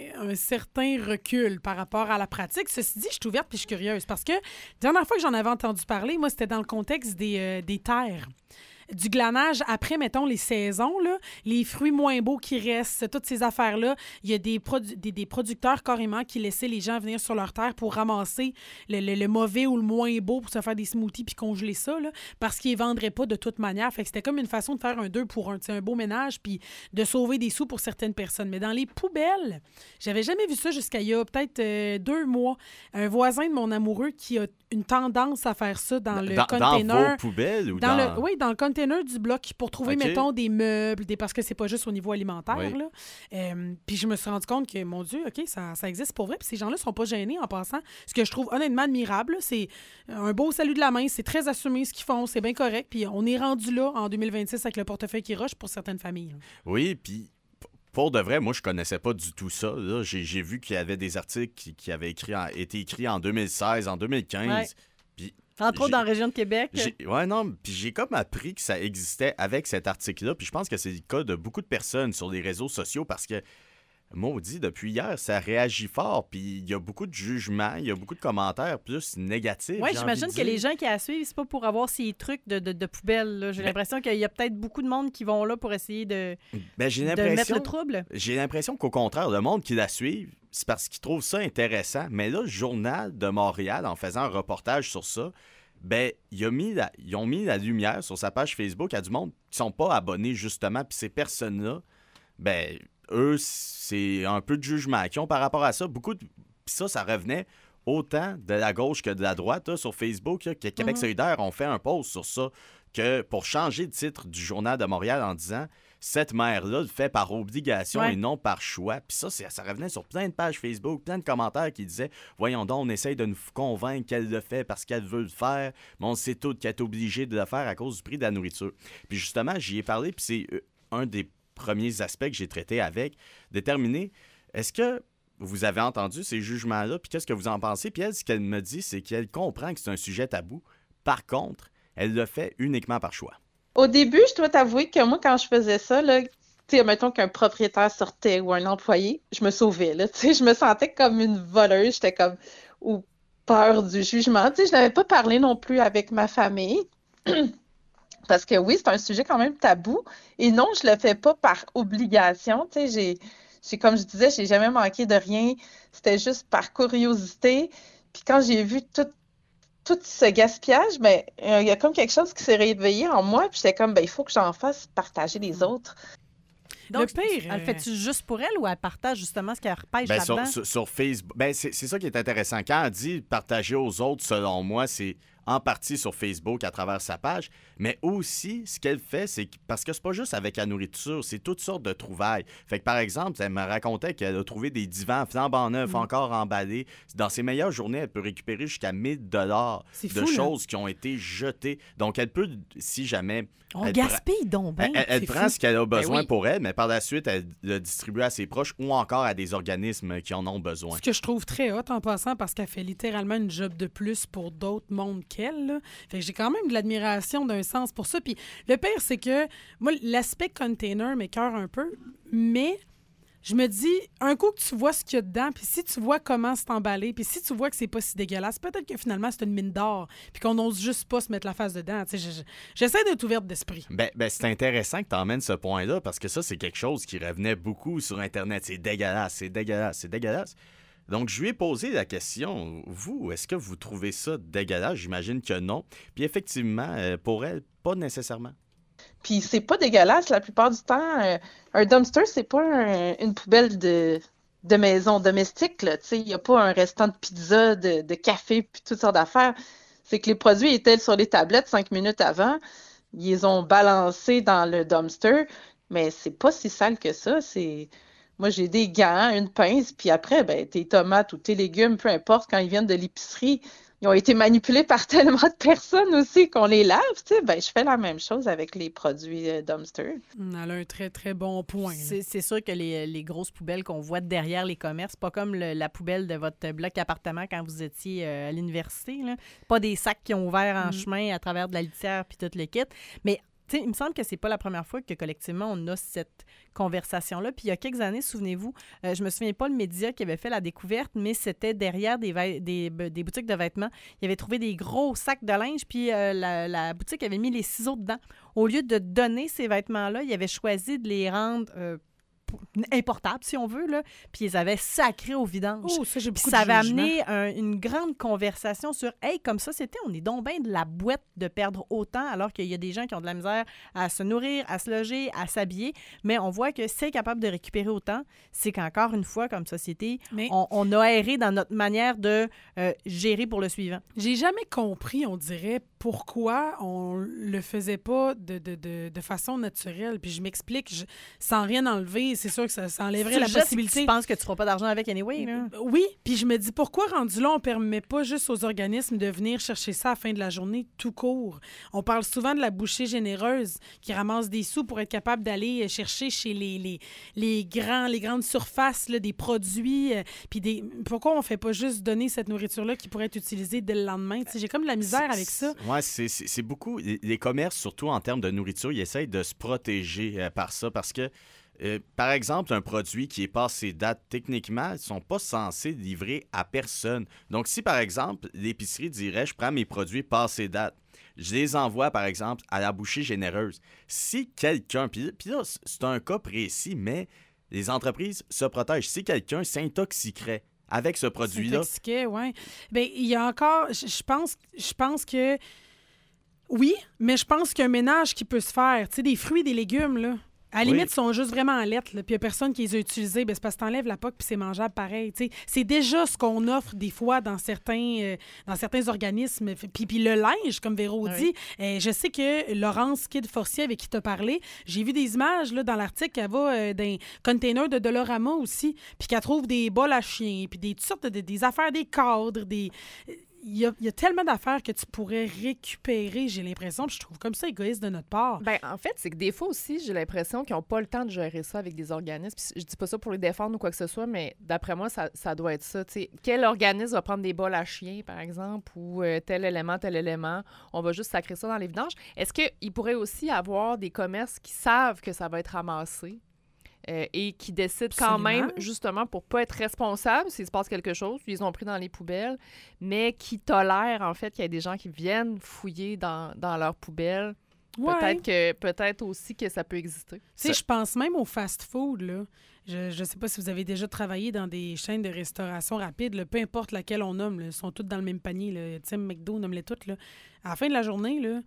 recul par rapport à la pratique. Ceci dit, je suis ouverte puis je suis curieuse parce que la dernière fois que j'en avais entendu parler, moi, c'était dans le contexte des terres. Du glanage après, mettons, les saisons, là, les fruits moins beaux qui restent, toutes ces affaires-là. Il y a des producteurs carrément qui laissaient les gens venir sur leur terre pour ramasser le mauvais ou le moins beau pour se faire des smoothies puis congeler ça, là, parce qu'ils ne vendraient pas de toute manière. Fait que c'était comme une façon de faire un 2 pour 1, un beau ménage puis de sauver des sous pour certaines personnes. Mais dans les poubelles, j'avais jamais vu ça jusqu'à il y a peut-être 2 mois. Un voisin de mon amoureux qui a une tendance à faire ça dans le container. Dans vos poubelles ou dans... Oui, dans le container du bloc pour trouver, mettons, des meubles, parce que c'est pas juste au niveau alimentaire. Oui. Là. Puis je me suis rendu compte que, mon Dieu, OK, ça existe pour vrai. Puis ces gens-là sont pas gênés en passant. Ce que je trouve honnêtement admirable, c'est un beau salut de la main. C'est très assumé ce qu'ils font. C'est bien correct. Puis on est rendu là en 2026 avec le portefeuille qui rush pour certaines familles. Là. Oui, puis... Pour de vrai, moi, je connaissais pas du tout ça. Là. J'ai vu qu'il y avait des articles qui avaient été écrits en 2016, en 2015. Ouais. Puis entre autres dans la région de Québec. Puis j'ai comme appris que ça existait avec cet article-là. Puis je pense que c'est le cas de beaucoup de personnes sur les réseaux sociaux parce que, maudit, depuis hier, ça réagit fort. Puis il y a beaucoup de jugements, il y a beaucoup de commentaires plus négatifs. Oui, j'imagine que les gens qui la suivent, c'est pas pour avoir ces trucs de poubelle. Là. J'ai l'impression qu'il y a peut-être beaucoup de monde qui vont là pour essayer de mettre le trouble. J'ai l'impression qu'au contraire, le monde qui la suit, c'est parce qu'ils trouvent ça intéressant. Mais là, le Journal de Montréal, en faisant un reportage sur ça, ils ont mis la lumière sur sa page Facebook à du monde qui sont pas abonnés, justement. Puis ces personnes-là, eux, c'est un peu de jugement qu'ils ont par rapport à ça. Puis ça revenait autant de la gauche que de la droite. Là, sur Facebook, là, que Québec solidaire ont fait un post sur ça, que pour changer le titre du Journal de Montréal en disant « Cette mère-là le fait par obligation et non par choix ». Puis ça revenait sur plein de pages Facebook, plein de commentaires qui disaient « Voyons donc, on essaye de nous convaincre qu'elle le fait parce qu'elle veut le faire, mais on sait tout qu'elle est obligée de le faire à cause du prix de la nourriture. » Puis justement, j'y ai parlé, puis c'est un des premiers aspects que j'ai traité avec, déterminer, est-ce que vous avez entendu ces jugements-là, puis qu'est-ce que vous en pensez? Puis elle, ce qu'elle me dit, c'est qu'elle comprend que c'est un sujet tabou. Par contre, elle le fait uniquement par choix. Au début, je dois t'avouer que moi, quand je faisais ça, là, tu sais, mettons qu'un propriétaire sortait ou un employé, je me sauvais, là, tu sais, je me sentais comme une voleuse, j'étais comme, ou peur du jugement, tu sais, je n'avais pas parlé non plus avec ma famille. Parce que oui, c'est un sujet quand même tabou. Et non, je le fais pas par obligation. Tu sais, comme je disais, j'ai jamais manqué de rien. C'était juste par curiosité. Puis quand j'ai vu tout ce gaspillage, ben, il y a comme quelque chose qui s'est réveillé en moi. Puis j'étais comme, ben, il faut que j'en fasse partager les autres. Donc, le pire, elle le fait-tu juste pour elle ou elle partage justement ce qu'elle repêche là-dedans? Sur Facebook, c'est ça qui est intéressant. Quand elle dit partager aux autres, selon moi, c'est en partie sur Facebook à travers sa page, mais aussi, ce qu'elle fait, c'est parce que c'est pas juste avec la nourriture, c'est toutes sortes de trouvailles. Fait que, par exemple, elle me racontait qu'elle a trouvé des divans flambant neufs, encore emballés. Dans ses meilleures journées, elle peut récupérer jusqu'à 1000 $ de choses qui ont été jetées. Donc, elle peut, si jamais... On gaspille donc bien. Elle prend ce qu'elle a besoin pour elle, mais par la suite, elle le distribue à ses proches ou encore à des organismes qui en ont besoin. Ce que je trouve très hot en passant, parce qu'elle fait littéralement une job de plus pour d'autres mondes qu'elle. Là. Fait que j'ai quand même de l'admiration d'un sens pour ça. Puis le pire, c'est que moi, l'aspect container m'écoeure un peu, mais je me dis, un coup que tu vois ce qu'il y a dedans, puis si tu vois comment c'est emballé, puis si tu vois que c'est pas si dégueulasse, peut-être que finalement, c'est une mine d'or, puis qu'on n'ose juste pas se mettre la face dedans. J'essaie d'être ouverte d'esprit. Ben, c'est intéressant que tu emmènes ce point-là, parce que ça, c'est quelque chose qui revenait beaucoup sur Internet. C'est dégueulasse, c'est dégueulasse, c'est dégueulasse. Donc, je lui ai posé la question, vous, est-ce que vous trouvez ça dégueulasse? J'imagine que non. Puis effectivement, pour elle, pas nécessairement. Puis c'est pas dégueulasse la plupart du temps. Un dumpster, c'est pas une poubelle de maison domestique, là. Tu sais, il n'y a pas un restant de pizza, de café, puis toutes sortes d'affaires. C'est que les produits étaient sur les tablettes 5 minutes avant. Ils les ont balancés dans le dumpster, mais c'est pas si sale que ça. Moi, j'ai des gants, une pince, puis après, ben, tes tomates ou tes légumes, peu importe, quand ils viennent de l'épicerie, ils ont été manipulés par tellement de personnes aussi qu'on les lave, tu sais. Ben, je fais la même chose avec les produits dumpster. Elle a un très, très bon point. C'est sûr que les grosses poubelles qu'on voit derrière les commerces, pas comme la poubelle de votre bloc appartement quand vous étiez à l'université, là. Pas des sacs qui ont ouvert en chemin à travers de la litière puis tout le kit. Mais il me semble que c'est pas la première fois que collectivement on a cette conversation-là. Puis il y a quelques années, souvenez-vous, je me souviens pas le média qui avait fait la découverte, mais c'était derrière des boutiques de vêtements. Il avait trouvé des gros sacs de linge, puis la boutique avait mis les ciseaux dedans. Au lieu de donner ces vêtements-là, il avait choisi de les rendre importables, si on veut, là, puis ils avaient sacré au vidange. Oh, ça, j'ai beaucoup puis ça de avait jugement. amené une grande conversation sur « Hey, comme ça, on est donc bien de la boîte de perdre autant, alors qu'il y a des gens qui ont de la misère à se nourrir, à se loger, à s'habiller. » Mais on voit que c'est capable de récupérer autant. C'est qu'encore une fois, comme société, on a erré dans notre manière de gérer pour le suivant. J'ai jamais compris, on dirait, pourquoi on le faisait pas de façon naturelle. Puis je m'explique, sans rien enlever, c'est sûr que ça enlèverait la possibilité. Tu penses que tu ne feras pas d'argent avec anyway, là? Oui, puis je me dis, pourquoi rendu là, on permet pas juste aux organismes de venir chercher ça à la fin de la journée tout court? On parle souvent de la bouchée généreuse qui ramasse des sous pour être capable d'aller chercher chez les grandes surfaces là, des produits. Puis pourquoi on fait pas juste donner cette nourriture-là qui pourrait être utilisée dès le lendemain? T'sais, j'ai comme de la misère avec ça. Oui, c'est beaucoup. Les commerces, surtout en termes de nourriture, ils essayent de se protéger par ça parce que par exemple, un produit qui est passé date, techniquement, ils ne sont pas censés livrer à personne. Donc, si, par exemple, l'épicerie dirait « je prends mes produits passés date », je les envoie, par exemple, à la bouchée généreuse. Si quelqu'un... Puis là, c'est un cas précis, mais les entreprises se protègent. Si quelqu'un s'intoxiquerait avec ce produit-là... S'intoxiquait, oui. Bien, il y a encore... Je pense que... Oui, mais je pense qu'il y a un ménage qui peut se faire. Tu sais, des fruits, des légumes, là. À la limite, ils sont juste vraiment en lettres, puis il n'y a personne qui les a utilisés. Ben, c'est parce que t'enlèves la poque puis c'est mangeable pareil. T'sais. C'est déjà ce qu'on offre des fois dans certains organismes. Puis le linge, comme Véro dit, je sais que Laurence Kidd-Forcier, avec qui tu as parlé, j'ai vu des images là, dans l'article qu'elle va d'un container de Dollarama aussi, puis qu'elle trouve des bols à chiens, puis toutes sortes des affaires, des cadres, Il y a tellement d'affaires que tu pourrais récupérer, j'ai l'impression, puis je trouve comme ça égoïste de notre part. Bien, en fait, c'est que des fois aussi, j'ai l'impression qu'ils n'ont pas le temps de gérer ça avec des organismes. Puis je dis pas ça pour les défendre ou quoi que ce soit, mais d'après moi, ça doit être ça. T'sais, quel organisme va prendre des bols à chiens, par exemple, ou tel élément, on va juste sacrer ça dans les vidanges? Est-ce qu'il pourrait aussi avoir des commerces qui savent que ça va être ramassé? Et qui décident quand même, justement, pour pas être responsables s'il se passe quelque chose, ils ont pris dans les poubelles, mais qui tolèrent, en fait, qu'il y ait des gens qui viennent fouiller dans leurs poubelles Ouais. Peut-être aussi que ça peut exister. Tu sais, je pense même au fast-food, là. Je ne sais pas si vous avez déjà travaillé dans des chaînes de restauration rapide, là, peu importe laquelle on nomme, là, ils sont toutes dans le même panier. Là. Tim, McDo, nomme-les toutes. Là. À la fin de la journée, là,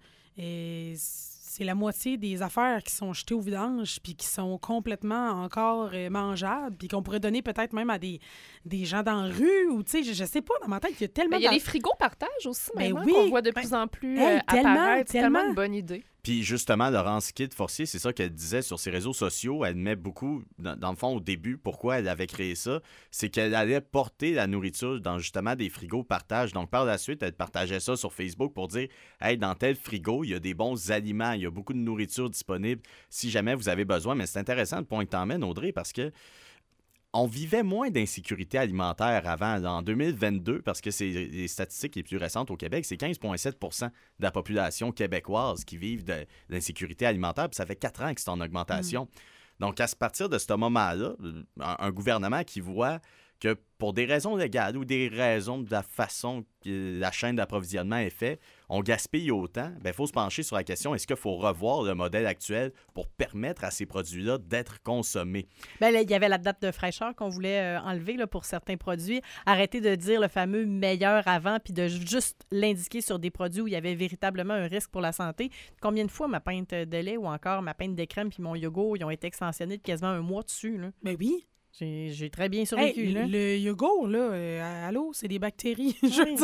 c'est la moitié des affaires qui sont jetées au vidange puis qui sont complètement encore mangeables puis qu'on pourrait donner peut-être même à des gens dans la rue ou, tu sais, je sais pas, dans ma tête, il y a tellement... Il y a les frigos partage aussi, maintenant, oui, qu'on voit de plus en plus apparaître. C'est tellement une bonne idée. Puis justement, Laurence Kidd-Forcier, c'est ça qu'elle disait sur ses réseaux sociaux. Elle met beaucoup, dans le fond, au début, pourquoi elle avait créé ça, c'est qu'elle allait porter la nourriture dans justement des frigos partage. Donc par la suite, elle partageait ça sur Facebook pour dire « Hey, dans tel frigo, il y a des bons aliments, il y a beaucoup de nourriture disponible si jamais vous avez besoin. » Mais c'est intéressant le point que t'emmènes, Audrey, parce que on vivait moins d'insécurité alimentaire avant. En 2022, parce que c'est les statistiques les plus récentes au Québec, c'est 15,7 % de la population québécoise qui vivent de l'insécurité alimentaire, puis ça fait 4 ans que c'est en augmentation. Donc, à partir de ce moment-là, un gouvernement qui voit que pour des raisons légales ou des raisons de la façon que la chaîne d'approvisionnement est faite, on gaspille autant, il faut se pencher sur la question, est-ce qu'il faut revoir le modèle actuel pour permettre à ces produits-là d'être consommés? Bien, il y avait la date de fraîcheur qu'on voulait enlever là, pour certains produits. Arrêter de dire le fameux meilleur avant puis de juste l'indiquer sur des produits où il y avait véritablement un risque pour la santé. Combien de fois ma pinte de lait ou encore ma pinte de crème puis mon yogourt, ils ont été extensionnés de quasiment un mois dessus, là? Ben oui. J'ai très bien survécu. Hey, là. Le yogourt, là, allô, c'est des bactéries. Je veux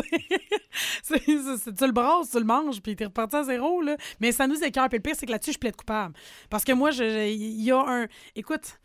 dire, tu le brasses, tu le manges, puis t'es reparti à zéro, là. Mais ça nous écœure. Puis le pire, c'est que là-dessus, je plaide coupable. Parce que moi, il y a un... Écoute,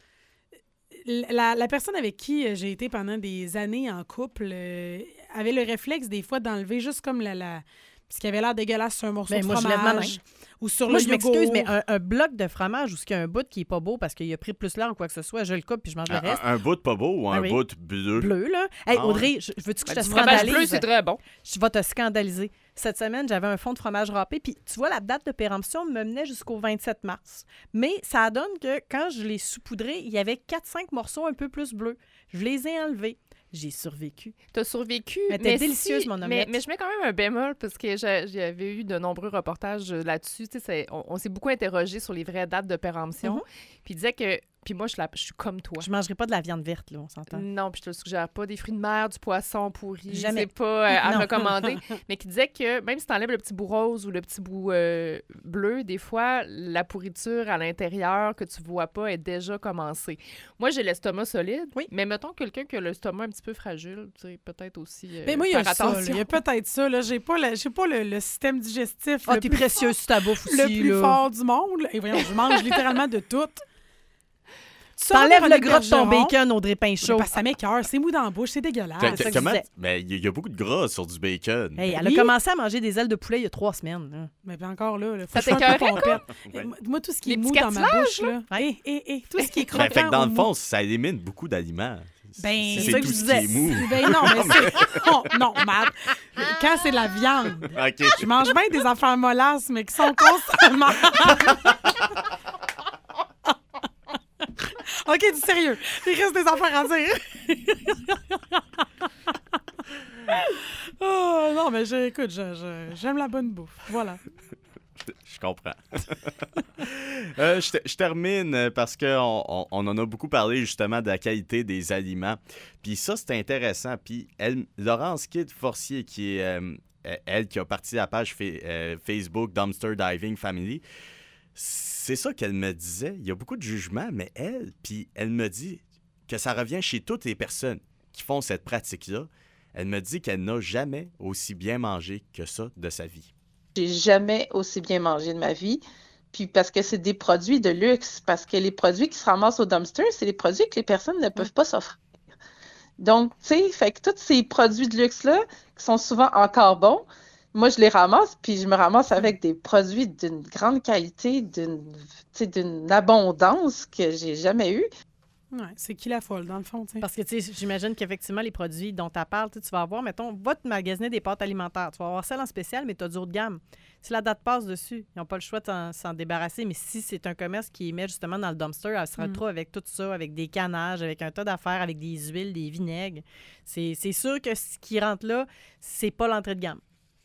la personne avec qui j'ai été pendant des années en couple avait le réflexe, des fois, d'enlever juste comme ce qui avait l'air dégueulasse sur un morceau de fromage ou sur le yogourt. Je m'excuse, mais un bloc de fromage ou ce qu'il y a un bout qui est pas beau parce qu'il a pris plus l'air ou quoi que ce soit, je le coupe puis je mange le reste. Un bout de pas beau ou un bout bleu? Bleu, là. Hey, Audrey, veux-tu que je te scandalise? Du fromage bleu, scandalise? c'est très bon. Je vais te scandaliser. Cette semaine, j'avais un fond de fromage râpé, puis tu vois, la date de péremption me menait jusqu'au 27 mars. Mais ça donne que quand je l'ai saupoudré, il y avait 4-5 morceaux un peu plus bleus. Je les ai enlevés. J'ai survécu. T'as survécu. Mais t'es délicieuse, mon omelette. Mais je mets quand même un bémol parce que j'avais eu de nombreux reportages là-dessus. Tu sais, on s'est beaucoup interrogé sur les vraies dates de péremption. Puis il disait que... Puis moi, je suis comme toi. Je mangerai pas de la viande verte, là, on s'entend. Non, puis je te le suggère pas. Des fruits de mer, du poisson pourri. Jamais. C'est pas à recommander. Mais qui disait que même si t'enlèves le petit bout rose ou le petit bout bleu, des fois, la pourriture à l'intérieur que tu vois pas est déjà commencée. Moi, j'ai l'estomac solide. Oui. Mais mettons quelqu'un qui a l'estomac un petit peu fragile, tu sais, peut-être aussi Mais moi, il y a faire ça. attention. Il y a peut-être ça. Là. J'ai pas le système digestif Ah, t'es précieuse sur ta bouffe aussi, le plus là. fort du monde. Là. Et voyons, je mange littéralement de tout. T'enlèves le gras de ton bacon, Audrey Pinchot. Parce que ça m'écoeure. C'est mou dans la bouche. C'est dégueulasse. Mais il y a beaucoup de gras sur du bacon. Hey, elle a commencé à manger des ailes de poulet il y a 3 semaines. Là. Mais encore là, ça t'écœurait, quoi? Moi, tout ce qui est mou dans ma bouche, là. Tout ce qui est croquant. Fait que dans le fond, ça élimine beaucoup d'aliments. Ben, c'est ça que je disais. Qui est mou. Ben non, mais c'est... Non, Matt. Quand c'est de la viande, je mange bien des affaires mollasses, mais qui sont constamment... OK, du sérieux. Il reste des affaires à dire. Oh, non, mais écoute, j'aime la bonne bouffe. Voilà. Je comprends. Je termine parce qu'on en a beaucoup parlé justement de la qualité des aliments. Puis ça, c'est intéressant. Puis Laurence Kidd-Forcier, qui est elle qui a parti la page Facebook Dumpster Diving Family, c'est ça qu'elle me disait. Il y a beaucoup de jugements, mais elle me dit que ça revient chez toutes les personnes qui font cette pratique-là. Elle me dit qu'elle n'a jamais aussi bien mangé que ça de sa vie. J'ai jamais aussi bien mangé de ma vie. Puis parce que c'est des produits de luxe. Parce que les produits qui se ramassent au dumpster, c'est les produits que les personnes ne peuvent pas s'offrir. Donc, tu sais, fait que tous ces produits de luxe-là, qui sont souvent encore bons, moi, je les ramasse, puis je me ramasse avec des produits d'une grande qualité, d'une abondance que j'ai jamais eue. Ouais, c'est qui la folle, dans le fond, tu sais. Parce que, tu sais, j'imagine qu'effectivement, les produits dont tu parles, tu vas avoir, mettons, va te magasiner des pâtes alimentaires. Tu vas avoir celle en spécial, mais tu as du haut de gamme. Si la date passe dessus, ils n'ont pas le choix de s'en débarrasser. Mais si c'est un commerce qui met justement dans le dumpster, elle se retrouve avec tout ça, avec des canages, avec un tas d'affaires, avec des huiles, des vinaigres. C'est sûr que ce qui rentre là, c'est pas l'entrée de gamme.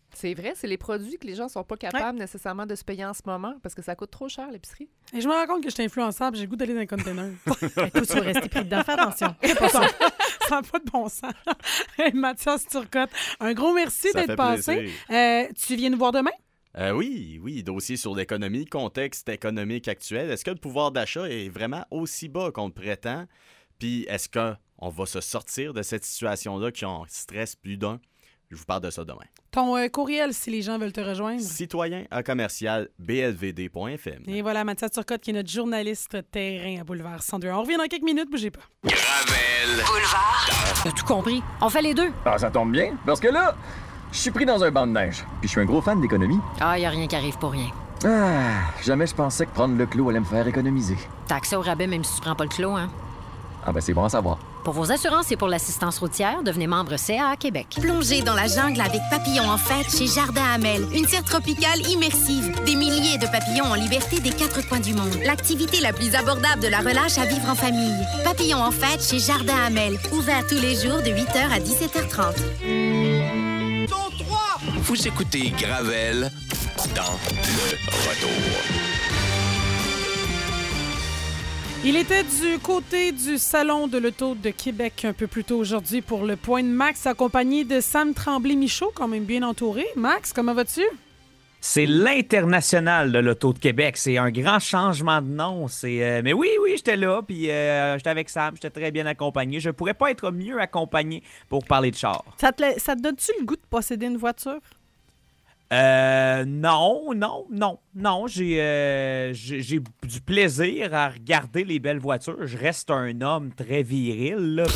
C'est vrai, c'est les produits que les gens sont pas capables nécessairement de se payer en ce moment parce que ça coûte trop cher, l'épicerie. Et je me rends compte que je suis influençable, j'ai le goût d'aller dans un container. Écoute, tu vas rester pris dedans. Fais attention. Ça n'a pas de bon sens. Hey, Mathias Turcotte, un gros merci Ça d'être fait passé. Tu viens nous voir demain? Oui, dossier sur l'économie, contexte économique actuel. Est-ce que le pouvoir d'achat est vraiment aussi bas qu'on le prétend? Puis est-ce qu'on va se sortir de cette situation-là qui en stresse plus d'un? Je vous parle de ça demain. Ton courriel, si les gens veulent te rejoindre. citoyen@blvd.fm. Et voilà, Mathias Turcotte, qui est notre journaliste terrain à Boulevard 102. On revient dans quelques minutes, bougez pas. Gravel. Boulevard. T'as tout compris. On fait les deux. Ah, ça tombe bien, parce que là, je suis pris dans un banc de neige. Puis je suis un gros fan d'économie. Ah, y a rien qui arrive pour rien. Ah, jamais je pensais que prendre le clos allait me faire économiser. T'as accès au rabais même si tu prends pas le clos, hein? Ah ben c'est bon à savoir. Pour vos assurances et pour l'assistance routière, devenez membre CAA Québec. Plongez dans la jungle avec Papillon en fête chez Jardin Hamel. Une serre tropicale immersive. Des milliers de papillons en liberté des 4 coins du monde. L'activité la plus abordable de la relâche à vivre en famille. Papillon en fête chez Jardin Hamel. Ouvert tous les jours de 8h à 17h30. Vous écoutez Gravel dans le retour. Il était du côté du Salon de l'Auto de Québec un peu plus tôt aujourd'hui pour le Point de Max, accompagné de Sam Tremblay-Michaud, quand même bien entouré. Max, comment vas-tu? C'est l'International de l'Auto de Québec. C'est un grand changement de nom. Mais oui, j'étais là, puis j'étais avec Sam, j'étais très bien accompagné. Je pourrais pas être mieux accompagné pour parler de char. Ça te donne-tu le goût de posséder une voiture? Non. J'ai du plaisir à regarder les belles voitures. Je reste un homme très viril, là.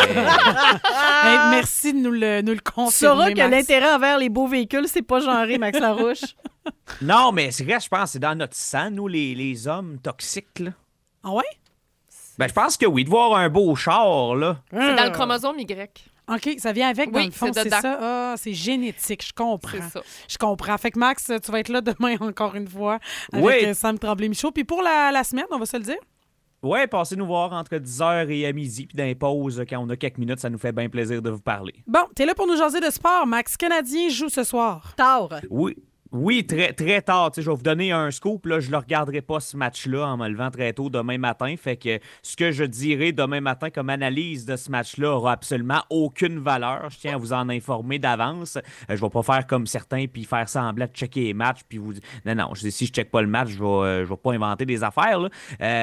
Hey, merci de nous le confirmer, Tu sauras que Max. l'intérêt envers les beaux véhicules, c'est pas genré, Max Larouche. Non, mais c'est vrai, je pense que c'est dans notre sang, nous, les hommes toxiques, là. Ah ouais? Ben, je pense que oui, de voir un beau char, là. C'est dans le chromosome Y. OK, ça vient avec, dans Oui, le fond, c'est c'est dedans. ça. Ah, c'est génétique, je comprends. C'est ça. Je comprends. Fait que Max, tu vas être là demain encore une fois avec Oui. Sam Tremblay-Michaud. Puis pour la semaine, on va se le dire. Ouais, passez nous voir entre 10h et à midi, puis dans les pauses, quand on a quelques minutes, ça nous fait bien plaisir de vous parler. Bon, t'es là pour nous jaser de sport. Max, Canadien joue ce soir. Tard. Oui, très, très tard. Tu sais, je vais vous donner un scoop. Là, je ne le regarderai pas ce match-là en me levant très tôt demain matin. Fait que ce que je dirai demain matin comme analyse de ce match-là aura absolument aucune valeur. Je tiens à vous en informer d'avance. Je ne vais pas faire comme certains puis faire semblant de checker les matchs. Puis vous... Non. Si je ne check pas le match, je vais pas inventer des affaires. Là.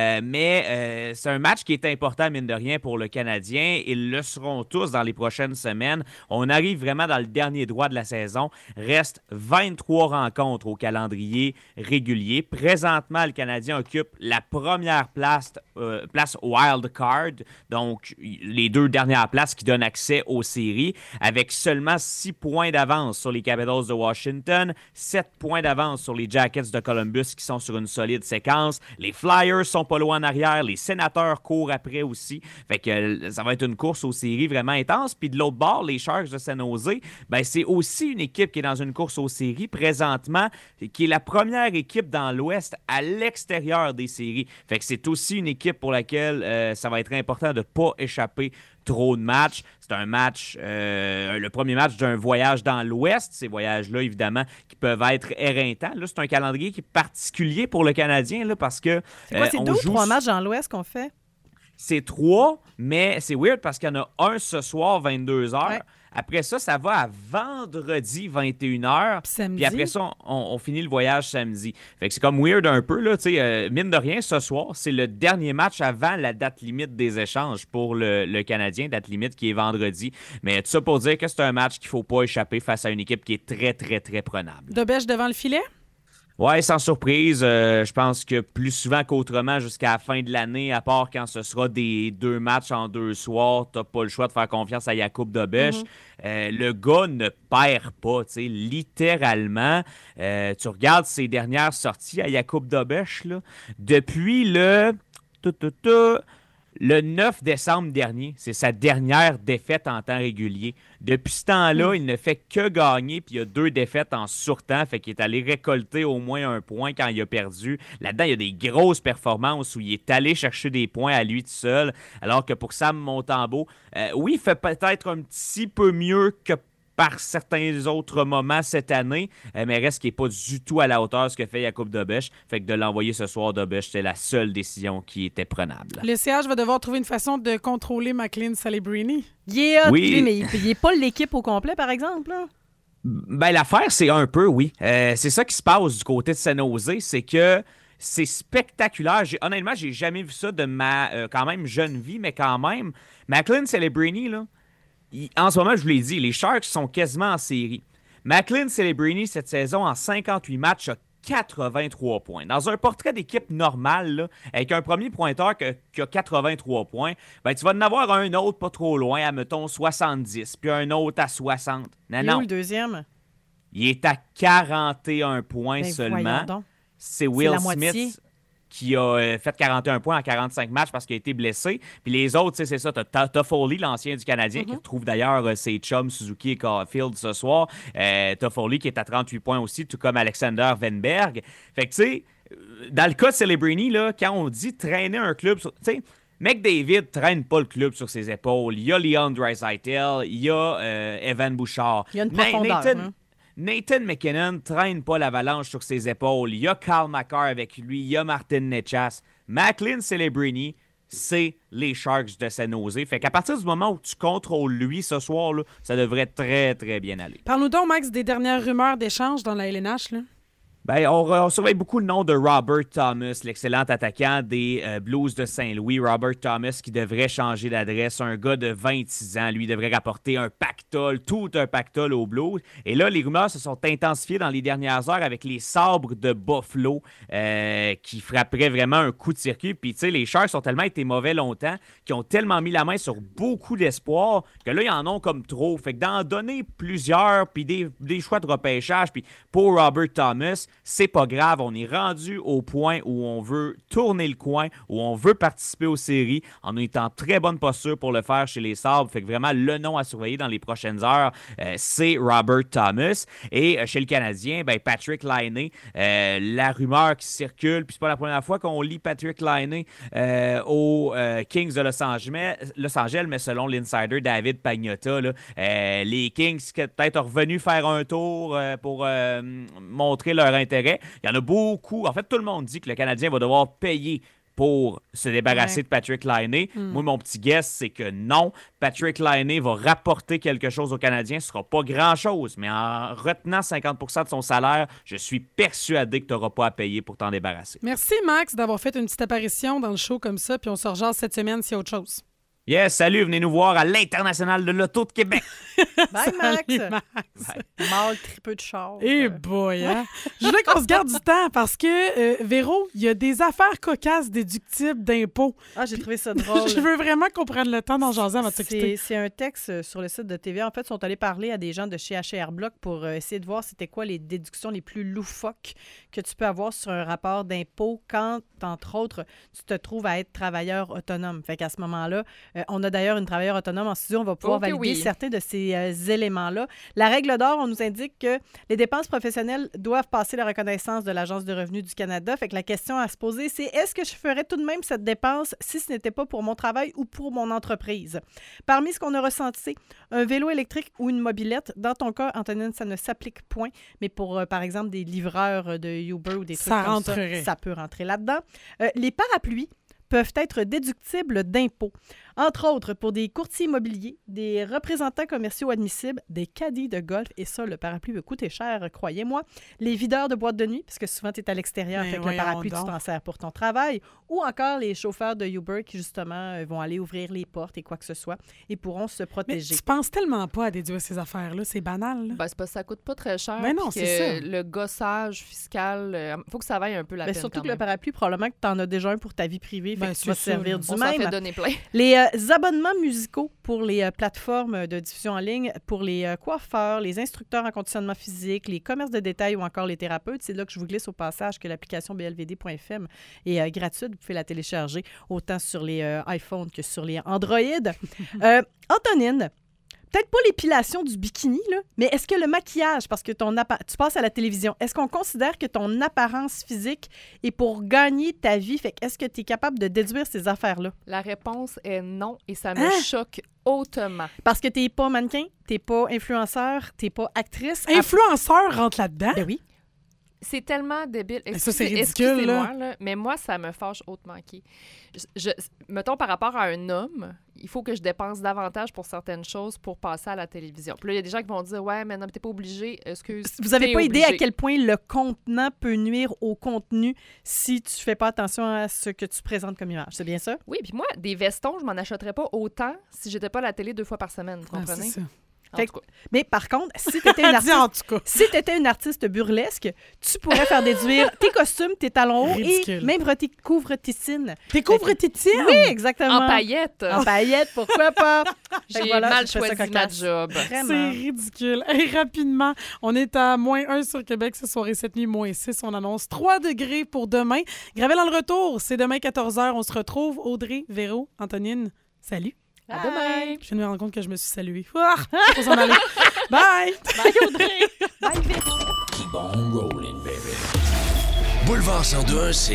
Mais c'est un match qui est important, mine de rien, pour le Canadien. Ils le seront tous dans les prochaines semaines. On arrive vraiment dans le dernier droit de la saison. Reste 23 rencontres au calendrier régulier. Présentement, le Canadien occupe la première place wild card, donc les 2 dernières places qui donnent accès aux séries, avec seulement 6 points d'avance sur les Capitals de Washington, 7 points d'avance sur les Jackets de Columbus qui sont sur une solide séquence. Les Flyers sont pas loin en arrière, les Sénateurs courent après aussi. Fait que ça va être une course aux séries vraiment intense. Puis de l'autre bord, les Sharks de San Jose, ben c'est aussi une équipe qui est dans une course aux séries présentement, qui est la première équipe dans l'Ouest à l'extérieur des séries. Fait que c'est aussi une équipe pour laquelle ça va être important de ne pas échapper trop de matchs. C'est un match, le premier match d'un voyage dans l'Ouest. Ces voyages-là, évidemment, qui peuvent être éreintants. Là, c'est un calendrier qui est particulier pour le Canadien là, parce que C'est quoi, c'est 2 ou 3 matchs dans l'Ouest qu'on fait? C'est 3, mais c'est weird parce qu'il y en a un ce soir, 22h. Ouais. Après ça, ça va à vendredi, 21h. Puis après ça, on finit le voyage samedi. Fait que c'est comme weird un peu, là. Mine de rien, ce soir, c'est le dernier match avant la date limite des échanges pour le Canadien, date limite qui est vendredi. Mais tout ça pour dire que c'est un match qu'il ne faut pas échapper face à une équipe qui est très, très, très prenable. Dobèche devant le filet? Ouais, sans surprise. Je pense que plus souvent qu'autrement, jusqu'à la fin de l'année, à part quand ce sera des 2 matchs en 2 soirs, t'as pas le choix de faire confiance à Jakub Dobèche. Le gars ne perd pas, tu sais, littéralement. Tu regardes ses dernières sorties à Jakub Dobèche, là, depuis le 9 décembre dernier, c'est sa dernière défaite en temps régulier. Depuis ce temps-là, il ne fait que gagner, puis il y a 2 défaites en surtemps, fait qu'il est allé récolter au moins 1 point quand il a perdu. Là-dedans, il y a des grosses performances où il est allé chercher des points à lui tout seul, alors que pour Sam Montembeault, oui, il fait peut-être un petit peu mieux que par certains autres moments cette année, mais reste qui n'est pas du tout à la hauteur de ce que fait Jakub Dobeš. Fait que de l'envoyer ce soir, Dobeš, c'est la seule décision qui était prenable. Le CH va devoir trouver une façon de contrôler McLean Celebrini. Oui, mais il n'est pas l'équipe au complet, par exemple. Là. Ben, l'affaire, c'est un peu, oui. C'est ça qui se passe du côté de San Jose, c'est que c'est spectaculaire. Honnêtement, j'ai jamais vu ça de ma quand même jeune vie, mais quand même. McLean Celebrini, là, en ce moment, je vous l'ai dit, les Sharks sont quasiment en série. McLean Celebrini, cette saison, en 58 matchs, a 83 points. Dans un portrait d'équipe normale, là, avec un premier pointeur qui a 83 points, ben, tu vas en avoir un autre pas trop loin, à mettons 70, puis un autre à 60. Il est où le deuxième? Il est à 41 points seulement. C'est Will Smith qui a fait 41 points en 45 matchs parce qu'il a été blessé. Puis les autres, c'est ça. T'as Toffoli, l'ancien du Canadien, qui retrouve d'ailleurs ses chums Suzuki et Caulfield ce soir. Toffoli qui est à 38 points aussi, tout comme Alexander Wenberg. Fait que, tu sais, dans le cas de Celebrini, là, quand on dit traîner un club, tu sais, McDavid traîne pas le club sur ses épaules. Il y a Leon Draisaitl, il y a Evan Bouchard. Il y a une profondeur. Nathan McKinnon traîne pas l'avalanche sur ses épaules. Il y a Kyle McCarr avec lui. Il y a Martin Necas. McLean Celebrini, c'est les Sharks de San Jose. Fait qu'à partir du moment où tu contrôles lui ce soir, là, ça devrait très, très bien aller. Parle-nous donc, Max, des dernières rumeurs d'échange dans la LNH, là. Ben, on surveille beaucoup le nom de Robert Thomas, l'excellent attaquant des Blues de Saint-Louis. Robert Thomas qui devrait changer d'adresse. Un gars de 26 ans. Lui devrait rapporter un pactole, tout un pactole aux Blues. Et là, les rumeurs se sont intensifiées dans les dernières heures avec les Sabres de Buffalo qui frapperaient vraiment un coup de circuit. Puis, tu sais, les Sharks ont tellement été mauvais longtemps qu'ils ont tellement mis la main sur beaucoup d'espoir que là, ils en ont comme trop. Fait que d'en donner plusieurs, puis des choix de repêchage, puis pour Robert Thomas, c'est pas grave, on est rendu au point où on veut tourner le coin, où on veut participer aux séries, en étant en très bonne posture pour le faire chez les Sabres. Fait que vraiment, le nom à surveiller dans les prochaines heures, c'est Robert Thomas. Et chez le Canadien, ben, Patrick Laine, la rumeur qui circule, puis c'est pas la première fois qu'on lit Patrick Laine aux Kings de Los Angeles, mais selon l'insider David Pagnotta, là, les Kings qui peut-être revenus faire un tour pour montrer leur intérêt. Il y en a beaucoup. En fait, tout le monde dit que le Canadien va devoir payer pour se débarrasser de Patrick Laine. Moi, mon petit guess, c'est que non. Patrick Laine va rapporter quelque chose aux Canadiens. Ce ne sera pas grand-chose, mais en retenant 50% de son salaire, je suis persuadé que tu n'auras pas à payer pour t'en débarrasser. Merci, Max, d'avoir fait une petite apparition dans le show comme ça, puis on se rejase cette semaine s'il y a autre chose. Yes, salut, venez nous voir à l'International de l'Auto de Québec. Bye, Max. Salut, Max. Mal tripeux de char. Eh boy, hein? Je voulais qu'on se garde du temps parce que, Véro, il y a des affaires cocasses déductibles d'impôts. Ah, j'ai trouvé ça drôle. Je veux vraiment qu'on prenne le temps d'en jaser avant de s'expliquer. C'est un texte sur le site de TVA. En fait, ils sont allés parler à des gens de chez HR Block pour essayer de voir c'était quoi les déductions les plus loufoques que tu peux avoir sur un rapport d'impôt quand, entre autres, tu te trouves à être travailleur autonome. Fait qu'à ce moment-là, on a d'ailleurs une travailleuse autonome en studio. On va pouvoir valider certains de ces éléments-là. La règle d'or, on nous indique que les dépenses professionnelles doivent passer la reconnaissance de l'Agence de revenus du Canada. Fait que la question à se poser, c'est est-ce que je ferais tout de même cette dépense si ce n'était pas pour mon travail ou pour mon entreprise? Parmi ce qu'on a ressenti, un vélo électrique ou une mobilette, dans ton cas, Antonine, ça ne s'applique point, mais pour, par exemple, des livreurs de Uber ou des trucs comme ça, ça peut rentrer là-dedans. Les parapluies peuvent être déductibles d'impôts. Entre autres, pour des courtiers immobiliers, des représentants commerciaux admissibles, des caddies de golf, et ça, le parapluie peut coûter cher, croyez-moi, les videurs de boîtes de nuit, parce que souvent, tu es à l'extérieur, fait que le parapluie, tu t'en sers pour ton travail, ou encore les chauffeurs de Uber qui, justement, vont aller ouvrir les portes et quoi que ce soit, et pourront se protéger. Mais tu penses tellement pas à déduire ces affaires-là, c'est banal. Ben, c'est parce que ça coûte pas très cher. Mais non, c'est ça. Le gossage fiscal, faut que ça vaille un peu la peine. Surtout que le parapluie, probablement que tu en as déjà un pour ta vie privée, fait que tu vas te servir du même. On s'en fait donner plein. Les abonnements musicaux pour les plateformes de diffusion en ligne, pour les coiffeurs, les instructeurs en conditionnement physique, les commerces de détail ou encore les thérapeutes. C'est là que je vous glisse au passage que l'application blvd.fm est gratuite. Vous pouvez la télécharger autant sur les iPhones que sur les Android. Antonine, peut-être pas l'épilation du bikini, là, mais est-ce que le maquillage, parce que tu passes à la télévision, est-ce qu'on considère que ton apparence physique est pour gagner ta vie? Fait que est-ce que tu es capable de déduire ces affaires-là? La réponse est non et ça me choque hautement. Parce que t'es pas mannequin, t'es pas influenceur, t'es pas actrice. Influenceur rentre là-dedans? Ben oui. C'est tellement débile. Ça, c'est ridicule, là. Mais moi, ça me fâche hautement. Mettons, par rapport à un homme, il faut que je dépense davantage pour certaines choses pour passer à la télévision. Puis là, il y a des gens qui vont dire « Ouais, mais non, t'es pas obligé. Excuse. » Vous avez pas idée à quel point le contenant peut nuire au contenu si tu fais pas attention à ce que tu présentes comme image. C'est bien ça? Oui, puis moi, des vestons, je m'en achèterais pas autant si j'étais pas à la télé 2 fois par semaine. Vous comprenez? C'est ça. Mais par contre, si tu étais une artiste burlesque, tu pourrais faire déduire tes costumes, tes talons hauts et même couvre-tétines. Tes couvre-tétines? Oui, exactement. En paillettes. En paillettes, pourquoi pas? J'ai mal choisi ma job. Vraiment. C'est ridicule. Et rapidement, on est à -1 sur Québec ce soir et cette nuit, -6. On annonce 3 degrés pour demain. Gravel dans le retour, c'est demain 14h. On se retrouve. Audrey, Véro, Antonine, salut. À demain. Je viens de me rendre compte que je me suis saluée. Faut s'en aller. Bye. Bye, Audrey. Bye, Véro. Keep on rolling, baby. Boulevard 102, c'est